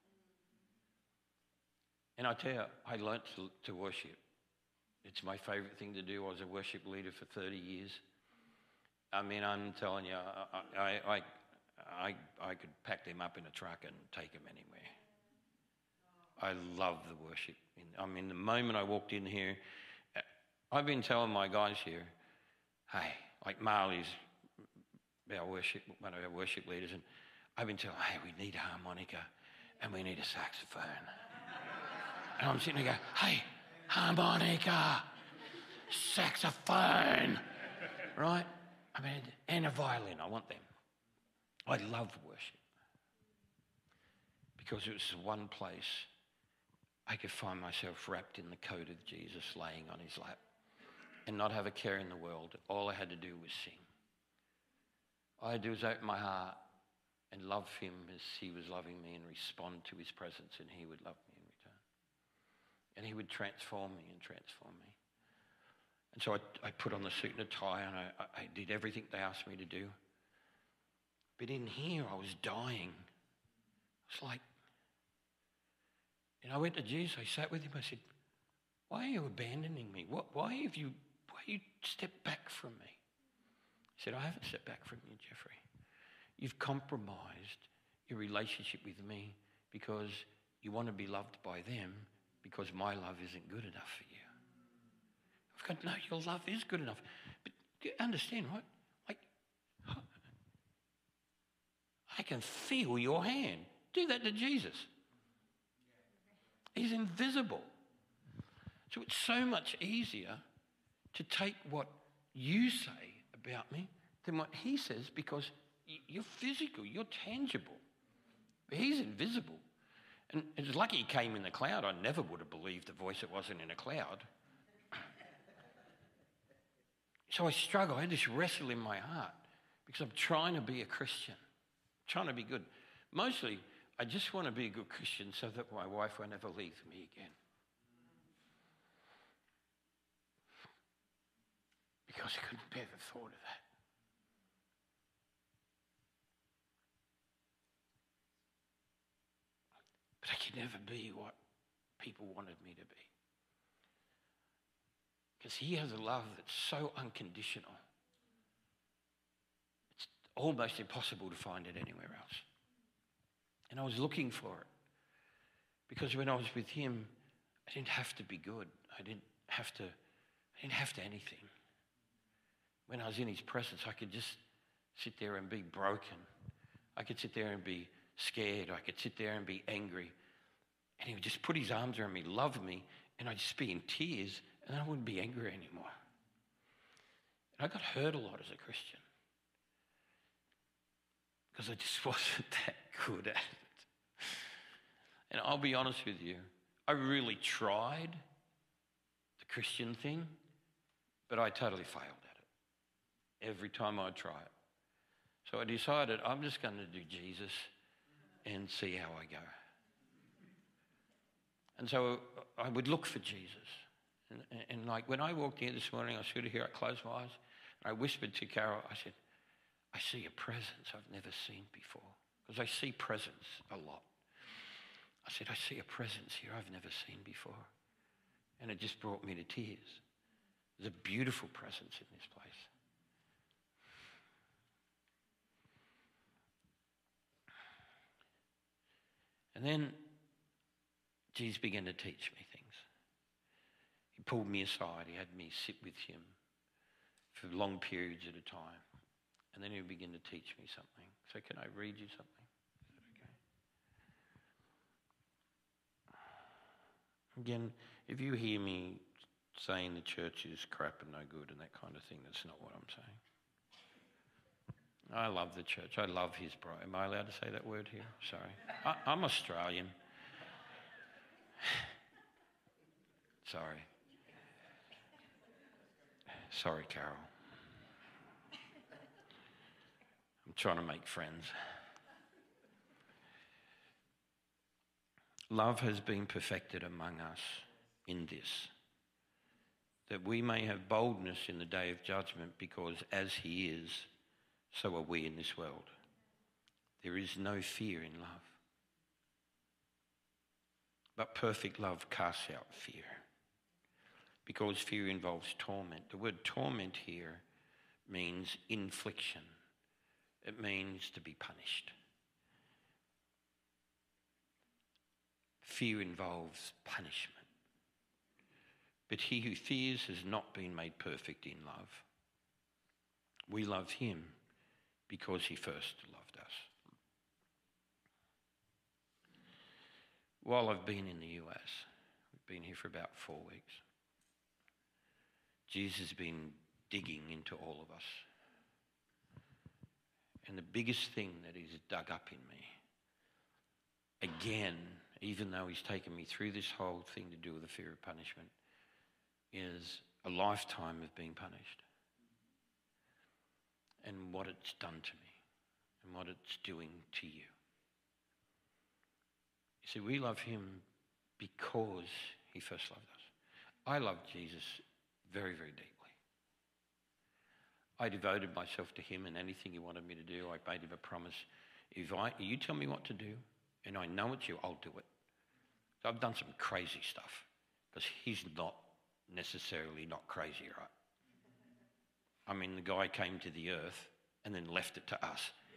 [SPEAKER 1] And I tell you, I learnt to, to worship. It's my favourite thing to do. I was a worship leader for thirty years. I mean, I'm telling you, I, I, I, I, I could pack them up in a truck and take them anywhere. I love the worship. I mean, the moment I walked in here, I've been telling my guys here, hey, like Marley's our worship, one of our worship leaders, and I've been telling, hey, we need a harmonica and we need a saxophone. And I'm sitting there going, hey, harmonica, saxophone, right? I mean, and a violin, I want them. I love worship because it was the one place I could find myself wrapped in the coat of Jesus, laying on his lap and not have a care in the world. All I had to do was sing. All I had to do was open my heart and love him as he was loving me and respond to his presence, and he would love me in return. And he would transform me and transform me. And so I, I put on the suit and a tie and I, I did everything they asked me to do. But in here, I was dying. It's like, and I went to Jesus, I sat with him, I said, why are you abandoning me? What, why have you, why you stepped back from me? He said, I haven't stepped back from you, Jeffrey. You've compromised your relationship with me because you want to be loved by them because my love isn't good enough for you. I've gone, no, your love is good enough. But you understand, right? Like, I can feel your hand. Do that to Jesus. He's invisible. So it's so much easier to take what you say about me than what he says, because you're physical, you're tangible. But he's invisible. And it's lucky he came in the cloud. I never would have believed the voice that wasn't in a cloud. So I struggle. I just wrestle in my heart because I'm trying to be a Christian, trying to be good. Mostly, I just want to be a good Christian so that my wife won't ever leave me again. Because I couldn't bear the thought of that. But I could never be what people wanted me to be. Because he has a love that's so unconditional. It's almost impossible to find it anywhere else. And I was looking for it. Because when I was with him, I didn't have to be good. I didn't have to, I I didn't have to anything. When I was in his presence, I could just sit there and be broken. I could sit there and be scared. I could sit there and be angry. And he would just put his arms around me, love me, and I'd just be in tears, and I wouldn't be angry anymore. And I got hurt a lot as a Christian because I just wasn't that good at it. And I'll be honest with you, I really tried the Christian thing, but I totally failed at it every time I try it. So I decided I'm just going to do Jesus and see how I go. And so I would look for Jesus. And, and like when I walked in this morning, I stood here, I closed my eyes, and I whispered to Carol, I said, I see a presence I've never seen before. Because I see presence a lot. I said, I see a presence here I've never seen before. And it just brought me to tears. There's a beautiful presence in this place. And then Jesus began to teach me things. He pulled me aside. He had me sit with him for long periods at a time. And then he began to teach me something. So can I read you something? Is that okay? Again, if you hear me saying the church is crap and no good and that kind of thing, that's not what I'm saying. I love the church. I love his bride. Am I allowed to say that word here? Sorry. I, I'm Australian. Sorry. Sorry, Carol. I'm trying to make friends. Love has been perfected among us in this, that we may have boldness in the day of judgment, because as he is, so are we in this world. There is no fear in love. But perfect love casts out fear, because fear involves torment. The word torment here means infliction. It means to be punished. Fear involves punishment. But he who fears has not been made perfect in love. We love him because he first loved us. While I've been in the U S, we've been here for about four weeks, Jesus has been digging into all of us. And the biggest thing that he's dug up in me, again, even though he's taken me through this whole thing to do with the fear of punishment, is a lifetime of being punished. And what it's done to me, and what it's doing to you. You see, we love him because he first loved us. I love Jesus very, very deeply. I devoted myself to him, and anything he wanted me to do, I made him a promise. If I, you tell me what to do, and I know it's you, I'll do it. So I've done some crazy stuff, because he's not necessarily not crazy, right? I mean, the guy came to the earth and then left it to us.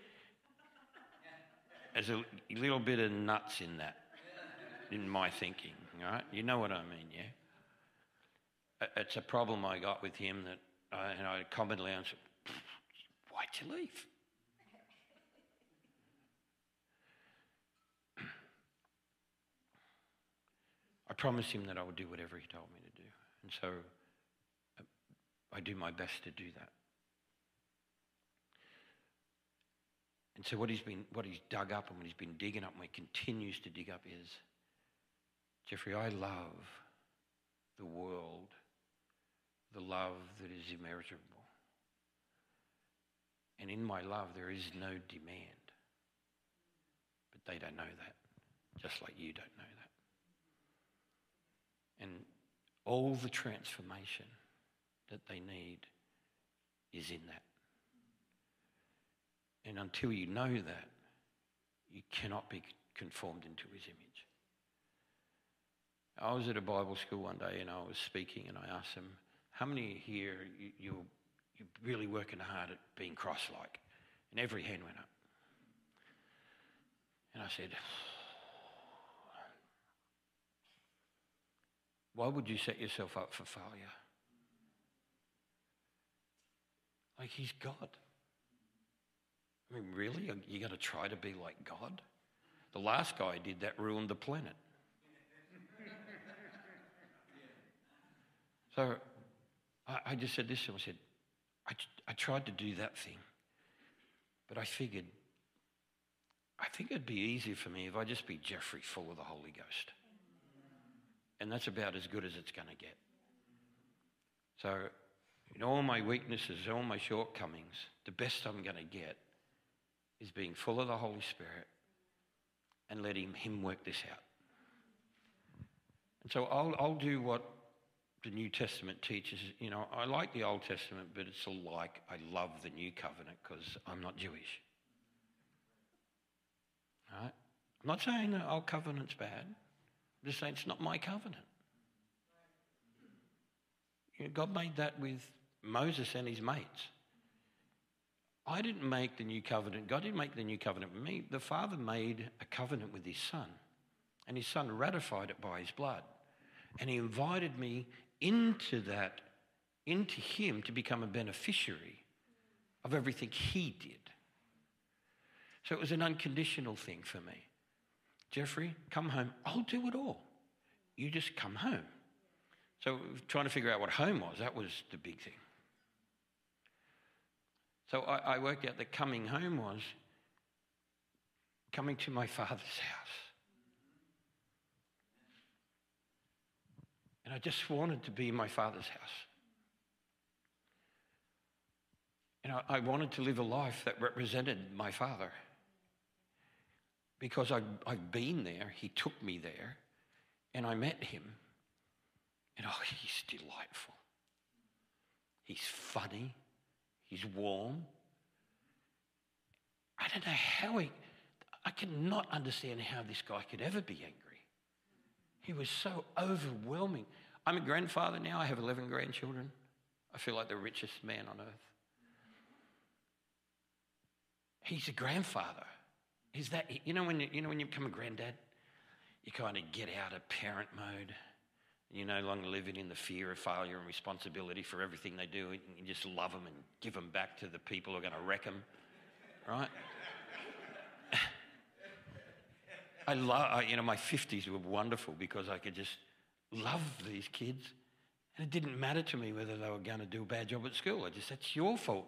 [SPEAKER 1] There's a little bit of nuts in that, in my thinking, right? You know what I mean, yeah? It's a problem I got with him that, uh, and I commonly answered, why'd you leave? I promised him that I would do whatever he told me to do. And so I do my best to do that. And so what he's been, what he's dug up and what he's been digging up and what he continues to dig up is, Jeffrey, I love the world, the love that is immeasurable. And in my love, there is no demand. But they don't know that, just like you don't know that. And all the transformation that they need is in that. And until you know that, you cannot be conformed into his image. I was at a Bible school one day and I was speaking and I asked them, how many here, you, you're, you're really working hard at being Christ-like? And every hand went up. And I said, why would you set yourself up for failure? Like, he's God. I mean, really? You're going to try to be like God? The last guy did that, ruined the planet. So I, I just said this to him. I said, I, I tried to do that thing, but I figured, I think it'd be easier for me if I just be Jeffrey full of the Holy Ghost. And that's about as good as it's going to get. So in all my weaknesses, all my shortcomings, the best I'm going to get is being full of the Holy Spirit and letting him work this out. And so I'll, I'll do what the New Testament teaches. You know, I like the Old Testament, but it's a like I love the New Covenant because I'm not Jewish. All right? I'm not saying the Old Covenant's bad. I'm just saying it's not my covenant. You know, God made that with Moses and his mates. I didn't make the new covenant. God didn't make the new covenant with me. The Father made a covenant with his Son, and his Son ratified it by his blood. And he invited me into that, into him to become a beneficiary of everything he did. So it was an unconditional thing for me. Jeffrey, come home. I'll do it all. You just come home. So trying to figure out what home was, that was the big thing. So I, I worked out that coming home was coming to my Father's house. And I just wanted to be in my Father's house. And I, I wanted to live a life that represented my Father. Because I, I've been there, he took me there, and I met him. And oh, he's delightful. He's funny. He's warm. I don't know how he, I cannot understand how this guy could ever be angry. He was so overwhelming. I'm a grandfather now. I have eleven grandchildren. I feel like the richest man on earth. He's a grandfather. He's that, you know when you, you know when you become a granddad, you kind of get out of parent mode. You're no longer living in the fear of failure and responsibility for everything they do. You just love them and give them back to the people who are going to wreck them, right? I love, you know, my fifties were wonderful because I could just love these kids. And it didn't matter to me whether they were going to do a bad job at school. I just, that's your fault.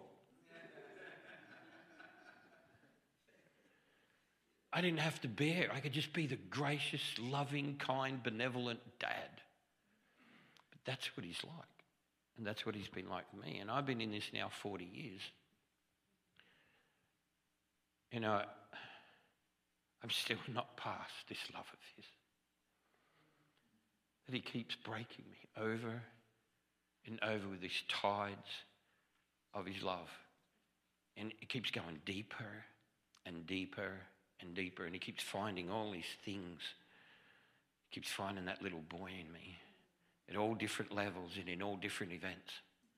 [SPEAKER 1] I didn't have to bear. I could just be the gracious, loving, kind, benevolent dad. But that's what he's like. And that's what he's been like for me. And I've been in this now forty years. You know, I'm still not past this love of his. That he keeps breaking me over and over with these tides of his love. And it keeps going deeper and deeper and deeper. And he keeps finding all these things. He keeps finding that little boy in me at all different levels and in all different events.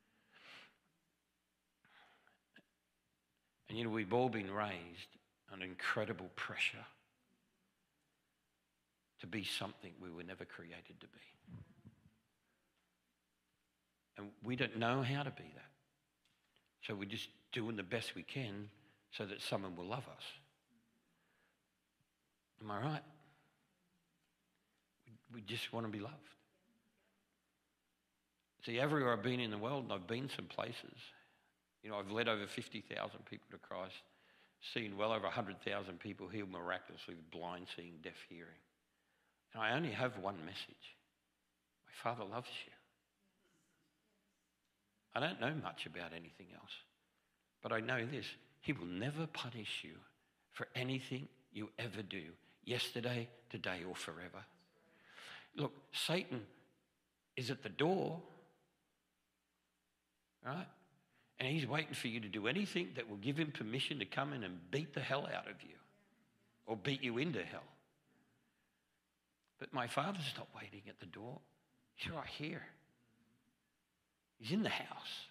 [SPEAKER 1] And you know, we've all been raised under incredible pressure to be something we were never created to be. And we don't know how to be that. So we're just doing the best we can so that someone will love us. Am I right? We, we just want to be loved. See, everywhere I've been in the world, and I've been some places, you know, I've led over fifty thousand people to Christ, seen well over one hundred thousand people healed miraculously with blind seeing, deaf hearing. And I only have one message. My Father loves you. I don't know much about anything else, but I know this. He will never punish you for anything you ever do, yesterday, today, or forever. Look, Satan is at the door, right? And he's waiting for you to do anything that will give him permission to come in and beat the hell out of you or beat you into hell. But my Father's not waiting at the door. He's right here. He's in the house.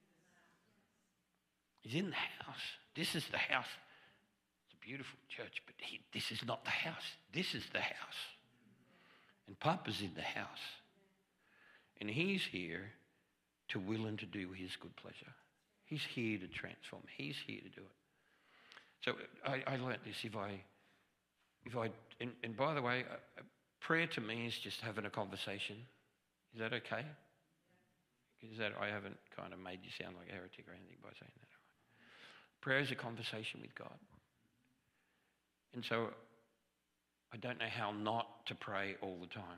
[SPEAKER 1] He's in the house. This is the house. It's a beautiful church, but he, this is not the house. This is the house. And Papa's in the house. And he's here to will and to do his good pleasure. He's here to transform. He's here to do it. So I, I learnt this. If I, if I, and, and by the way, uh, prayer to me is just having a conversation. Is that okay? Is that I haven't kind of made you sound like a heretic or anything by saying that? Prayer is a conversation with God. And so I don't know how not to pray all the time.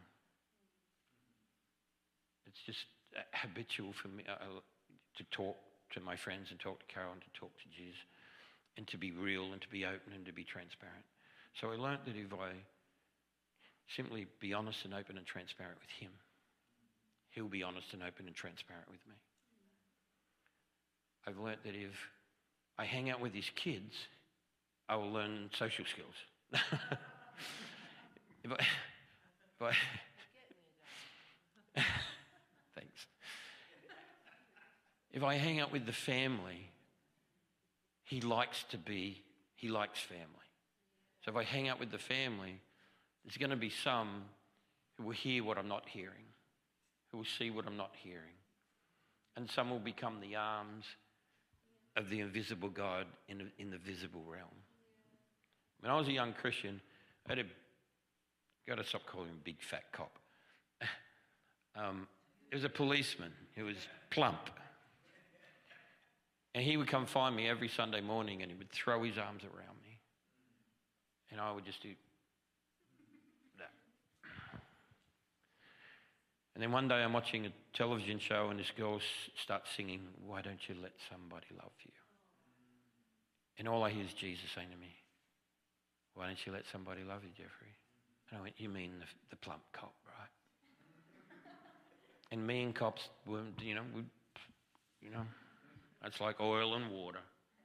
[SPEAKER 1] It's just habitual for me uh, to talk to my friends and talk to Carol and to talk to Jesus and to be real and to be open and to be transparent. So I learnt that if I simply be honest and open and transparent with him, he'll be honest and open and transparent with me. I've learnt that if I hang out with his kids, I will learn social skills. if I, if I Thanks. If I hang out with the family, he likes to be, he likes family. So if I hang out with the family, there's going to be some who will hear what I'm not hearing, who will see what I'm not hearing. And some will become the arms of the invisible God in, in the visible realm. When I was a young Christian, I had a, got to stop calling him big fat cop. um, there was a policeman who was plump. And he would come find me every Sunday morning and he would throw his arms around me. And I would just do that. And then one day I'm watching a television show and this girl s- starts singing, "Why don't you let somebody love you?" And all I hear is Jesus saying to me, "Why don't you let somebody love you, Jeffrey?" And I went, "You mean the, the plump cop, right?" And me and cops were, you know, we, you know, that's like oil and water.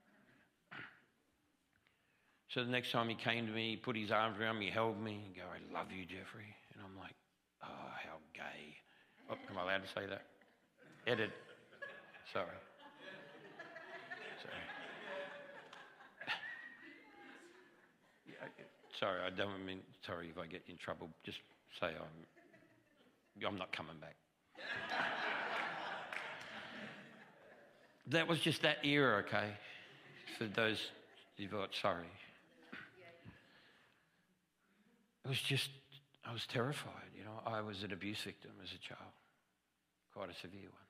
[SPEAKER 1] So the next time he came to me, he put his arms around me, he held me, and go, "I love you, Jeffrey." And I'm like, "Oh, how gay." Oh, am I allowed to say that? Edit. Sorry. Sorry. Yeah, sorry, I don't mean, sorry if I get in trouble. Just say I'm, I'm not coming back. That was just that era, okay? For those who thought, sorry. It was just, I was terrified, you know. I was an abuse victim as a child, quite a severe one.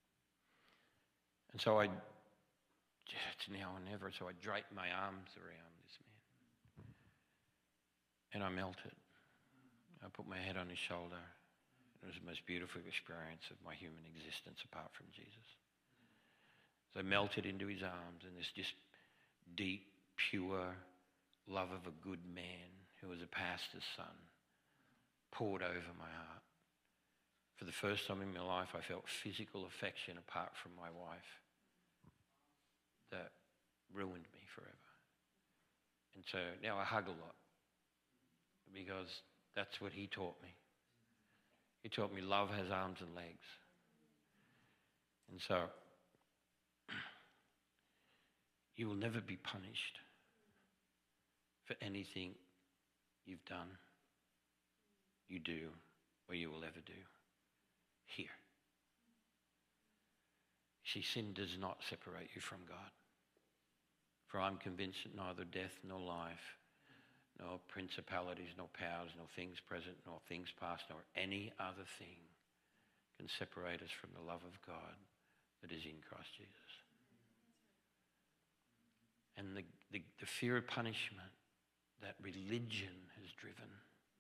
[SPEAKER 1] And so I, it's now or never, so I draped my arms around this man. And I melted. I put my head on his shoulder. It was the most beautiful experience of my human existence apart from Jesus. So I melted into his arms, and this just deep, pure love of a good man who was a pastor's son poured over my heart. For the first time in my life, I felt physical affection apart from my wife that ruined me forever. And so now I hug a lot because that's what he taught me. He taught me love has arms and legs. And so you will never be punished for anything you've done, you do, or you will ever do here. See, sin does not separate you from God. For I'm convinced that neither death nor life, nor principalities, nor powers, nor things present, nor things past, nor any other thing can separate us from the love of God that is in Christ Jesus. And the, the, the fear of punishment that religion has driven,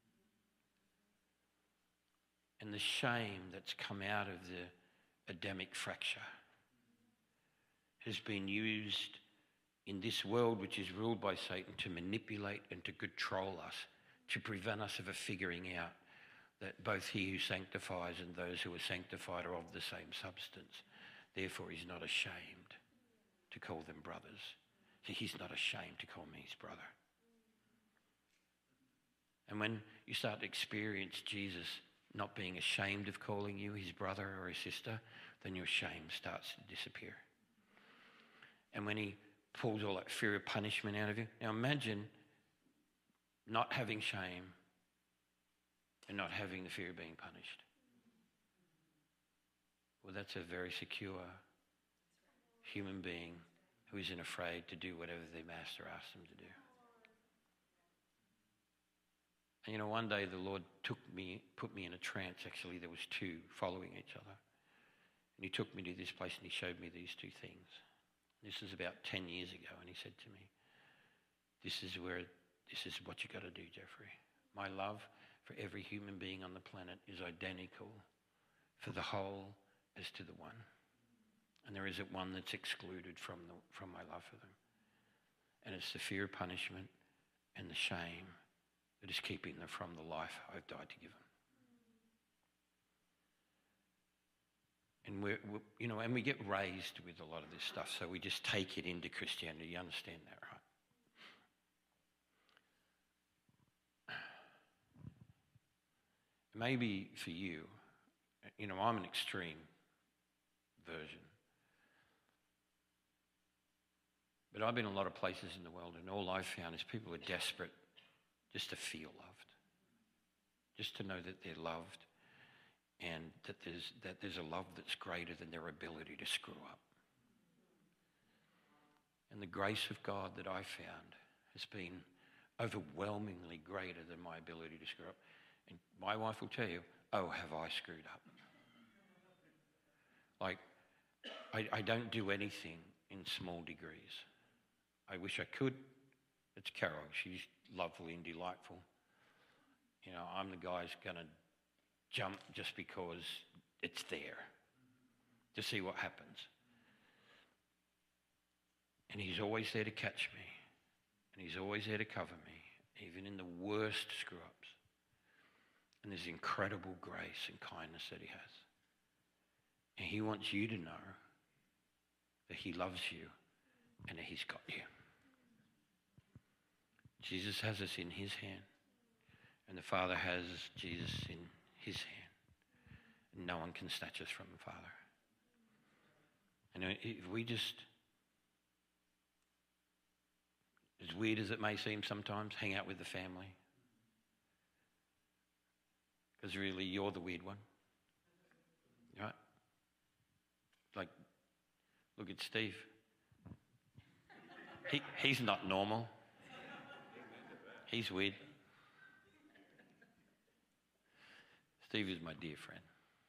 [SPEAKER 1] and the shame that's come out of the Adamic fracture has been used in this world which is ruled by Satan to manipulate and to control us, to prevent us of a figuring out that both he who sanctifies and those who are sanctified are of the same substance. Therefore, he's not ashamed to call them brothers. See, he's not ashamed to call me his brother. And when you start to experience Jesus not being ashamed of calling you his brother or his sister, then your shame starts to disappear. And when he pulls all that fear of punishment out of you, now imagine not having shame and not having the fear of being punished. Well, that's a very secure, human being who isn't afraid to do whatever their master asks them to do. And you know, one day the Lord took me, put me in a trance. Actually, there was two following each other. And he took me to this place and he showed me these two things. This is about ten years ago, and he said to me, this is where, this is what you got to do, Jeffrey. My love for every human being on the planet is identical for the whole as to the one. And there isn't one that's excluded from, the, from my love for them. And it's the fear of punishment and the shame that is keeping them from the life I've died to give them. And we're, we're, you know, and we get raised with a lot of this stuff, so we just take it into Christianity. You understand that, right? Maybe for you, you know, I'm an extreme version. But I've been in a lot of places in the world, and all I've found is people are desperate just to feel loved, just to know that they're loved, and that there's, that there's a love that's greater than their ability to screw up. And the grace of God that I found has been overwhelmingly greater than my ability to screw up. And my wife will tell you, oh, have I screwed up? Like, I, I don't do anything in small degrees. I wish I could. It's Carol. She's lovely and delightful. You know, I'm the guy who's going to jump just because it's there to see what happens. And he's always there to catch me. And he's always there to cover me, even in the worst screw-ups. And there's incredible grace and kindness that he has. And he wants you to know that he loves you and that he's got you. Jesus has us in his hand. And the Father has Jesus in his hand. And no one can snatch us from the Father. And if we just, as weird as it may seem sometimes, hang out with the family. Because really, you're the weird one. Right? Like, look at Steve. He, he's not normal. He's weird. Steve is my dear friend.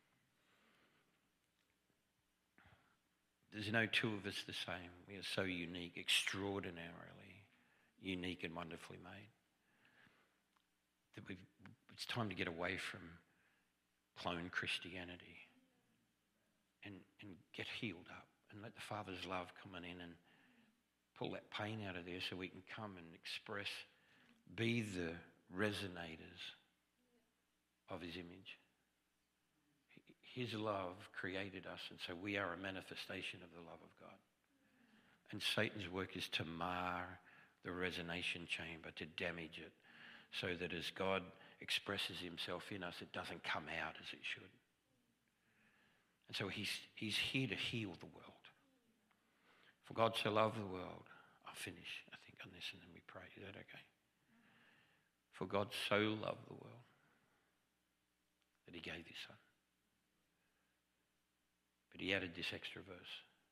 [SPEAKER 1] There's no two of us the same. We are so unique, extraordinarily unique and wonderfully made. That we've, it's time to get away from clone Christianity and, and get healed up and let the Father's love come on in and pull that pain out of there so we can come and express, be the resonators of his image. His love created us, and so we are a manifestation of the love of God. And Satan's work is to mar the resonation chamber, to damage it, so that as God expresses himself in us, it doesn't come out as it should. And so he's, he's here to heal the world. For God so loved the world. I'll finish, I think, on this, and then we pray. Is that okay? For God so loved the world that he gave his son. But he added this extra verse.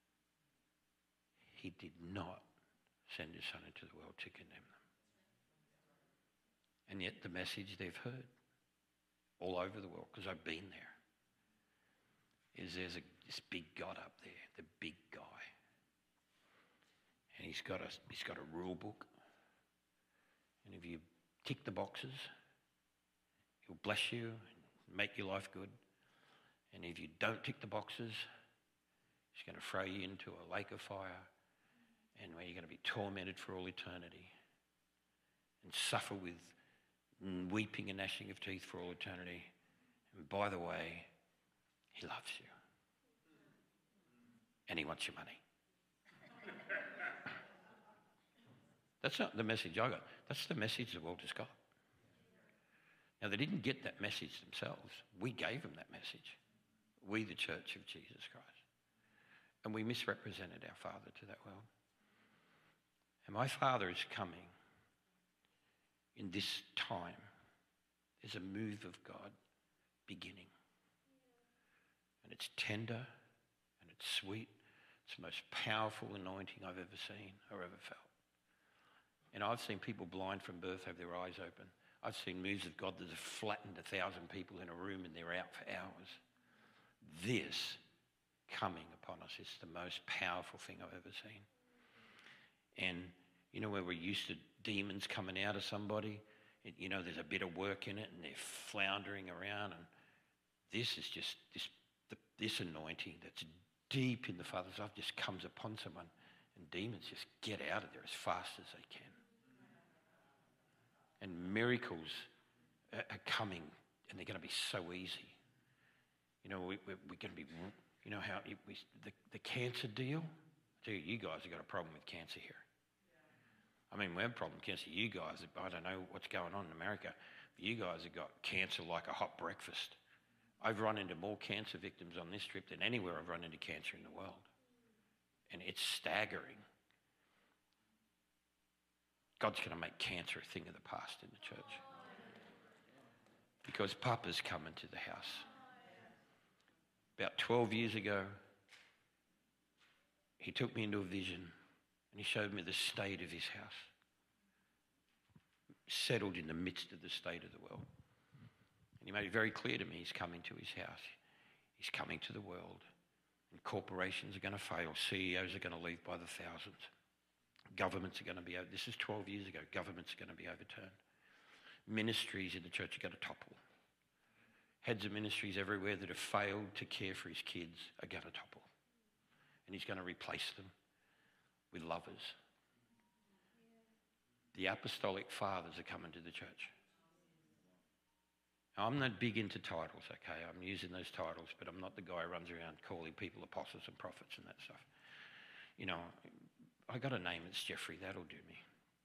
[SPEAKER 1] He did not send his son into the world to condemn them. And yet the message they've heard all over the world, because I've been there, is there's a, this big God up there, the big guy. And he's got a, he's got a rule book. And if you tick the boxes, he'll bless you and make your life good. And if you don't tick the boxes, he's going to throw you into a lake of fire and where you're going to be tormented for all eternity and suffer with weeping and gnashing of teeth for all eternity. And by the way, he loves you. And he wants your money. That's not the message I got. That's the message the world has got. Now, they didn't get that message themselves. We gave them that message. We, the Church of Jesus Christ. And we misrepresented our Father to that world. And my Father is coming in this time. There's a move of God beginning. And it's tender and it's sweet It's the most powerful anointing I've ever seen or ever felt. And I've seen people blind from birth have their eyes open. I've seen moves of God that have flattened a thousand people in a room and they're out for hours. This coming upon us is the most powerful thing I've ever seen. And you know where we're used to demons coming out of somebody? It, you know, there's a bit of work in it and they're floundering around. And this is just, this, the, this anointing that's deep in the Father's love just comes upon someone and demons just get out of there as fast as they can. And miracles are, are coming and they're going to be so easy. You know, we, we're, we're going to be, you know how it, we, the, the cancer deal? I tell you, you guys have got a problem with cancer here. I mean, we have a problem with cancer. You guys, I don't know what's going on in America, but you guys have got cancer like a hot breakfast. I've run into more cancer victims on this trip than anywhere I've run into cancer in the world. And it's staggering. God's going to make cancer a thing of the past in the church. Because Papa's coming to the house. About twelve years ago, he took me into a vision and he showed me the state of his house. Settled in the midst of the state of the world. And he made it very clear to me he's coming to his house. He's coming to the world. And corporations are going to fail. C E Os are going to leave by the thousands. Governments are going to be, this is twelve years ago, governments are going to be overturned. Ministries in the church are going to topple. Heads of ministries everywhere that have failed to care for his kids are going to topple. And he's going to replace them with lovers. The apostolic fathers are coming to the church. Now, I'm not big into titles, okay? I'm using those titles, but I'm not the guy who runs around calling people apostles and prophets and that stuff. You know, I got a name, it's Jeffrey, that'll do me.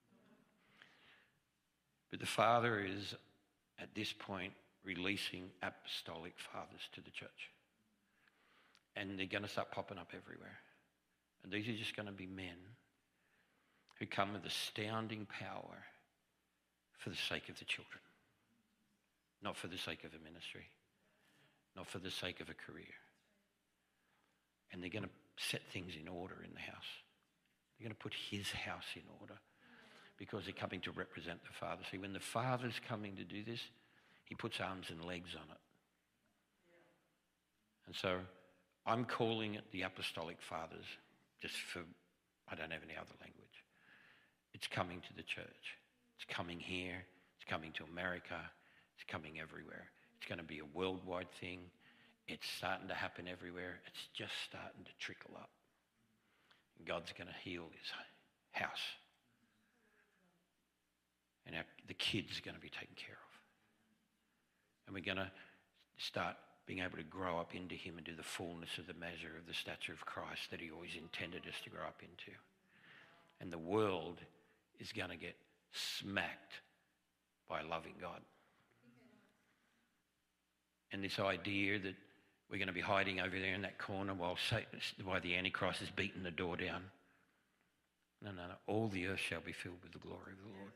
[SPEAKER 1] But the Father is, at this point, releasing apostolic fathers to the church. And they're going to start popping up everywhere. And these are just going to be men who come with astounding power for the sake of the children. Not for the sake of a ministry. Not for the sake of a career. And they're going to set things in order in the house. They're going to put his house in order because they're coming to represent the Father. See, when the Father's coming to do this, he puts arms and legs on it. And so I'm calling it the Apostolic Fathers just for, I don't have any other language. It's coming to the church. It's coming here. It's coming to America. It's coming everywhere. It's going to be a worldwide thing. It's starting to happen everywhere. It's just starting to trickle up. And God's going to heal his house. And our, the kids are going to be taken care of. And we're going to start being able to grow up into him and do the fullness of the measure of the stature of Christ that he always intended us to grow up into. And the world is going to get smacked by loving God. And this idea that we're going to be hiding over there in that corner while, Satan, while the Antichrist is beating the door down. No, no, no. All the earth shall be filled with the glory of the Lord.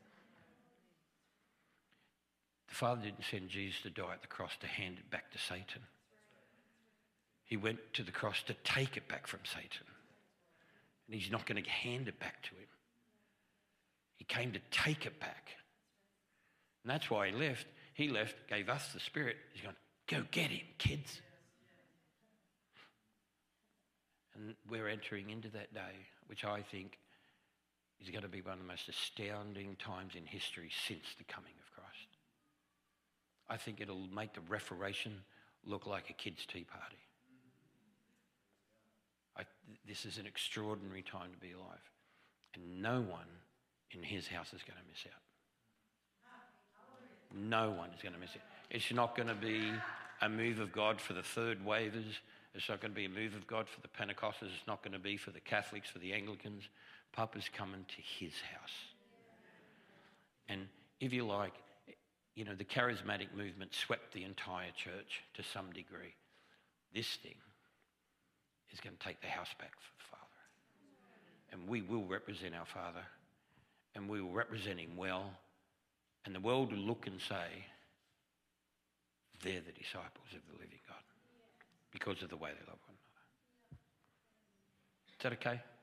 [SPEAKER 1] The Father didn't send Jesus to die at the cross to hand it back to Satan. He went to the cross to take it back from Satan. And he's not going to hand it back to him. He came to take it back. And that's why he left. He left, gave us the Spirit. He's going, go get him, kids. And we're entering into that day, which I think is going to be one of the most astounding times in history since the coming of Christ. I think it'll make the Reformation look like a kid's tea party. I, this is an extraordinary time to be alive. And no one in his house is going to miss out. No one is going to miss it. It's not going to be a move of God for the third wavers. It's not going to be a move of God for the Pentecostals. It's not going to be for the Catholics, for the Anglicans. Papa's coming to his house. And if you like, you know, the charismatic movement swept the entire church to some degree. This thing is going to take the house back for the Father. And we will represent our Father. And we will represent him well. And the world will look and say, they're the disciples of the living God. Because of the way they love one
[SPEAKER 2] Is that okay?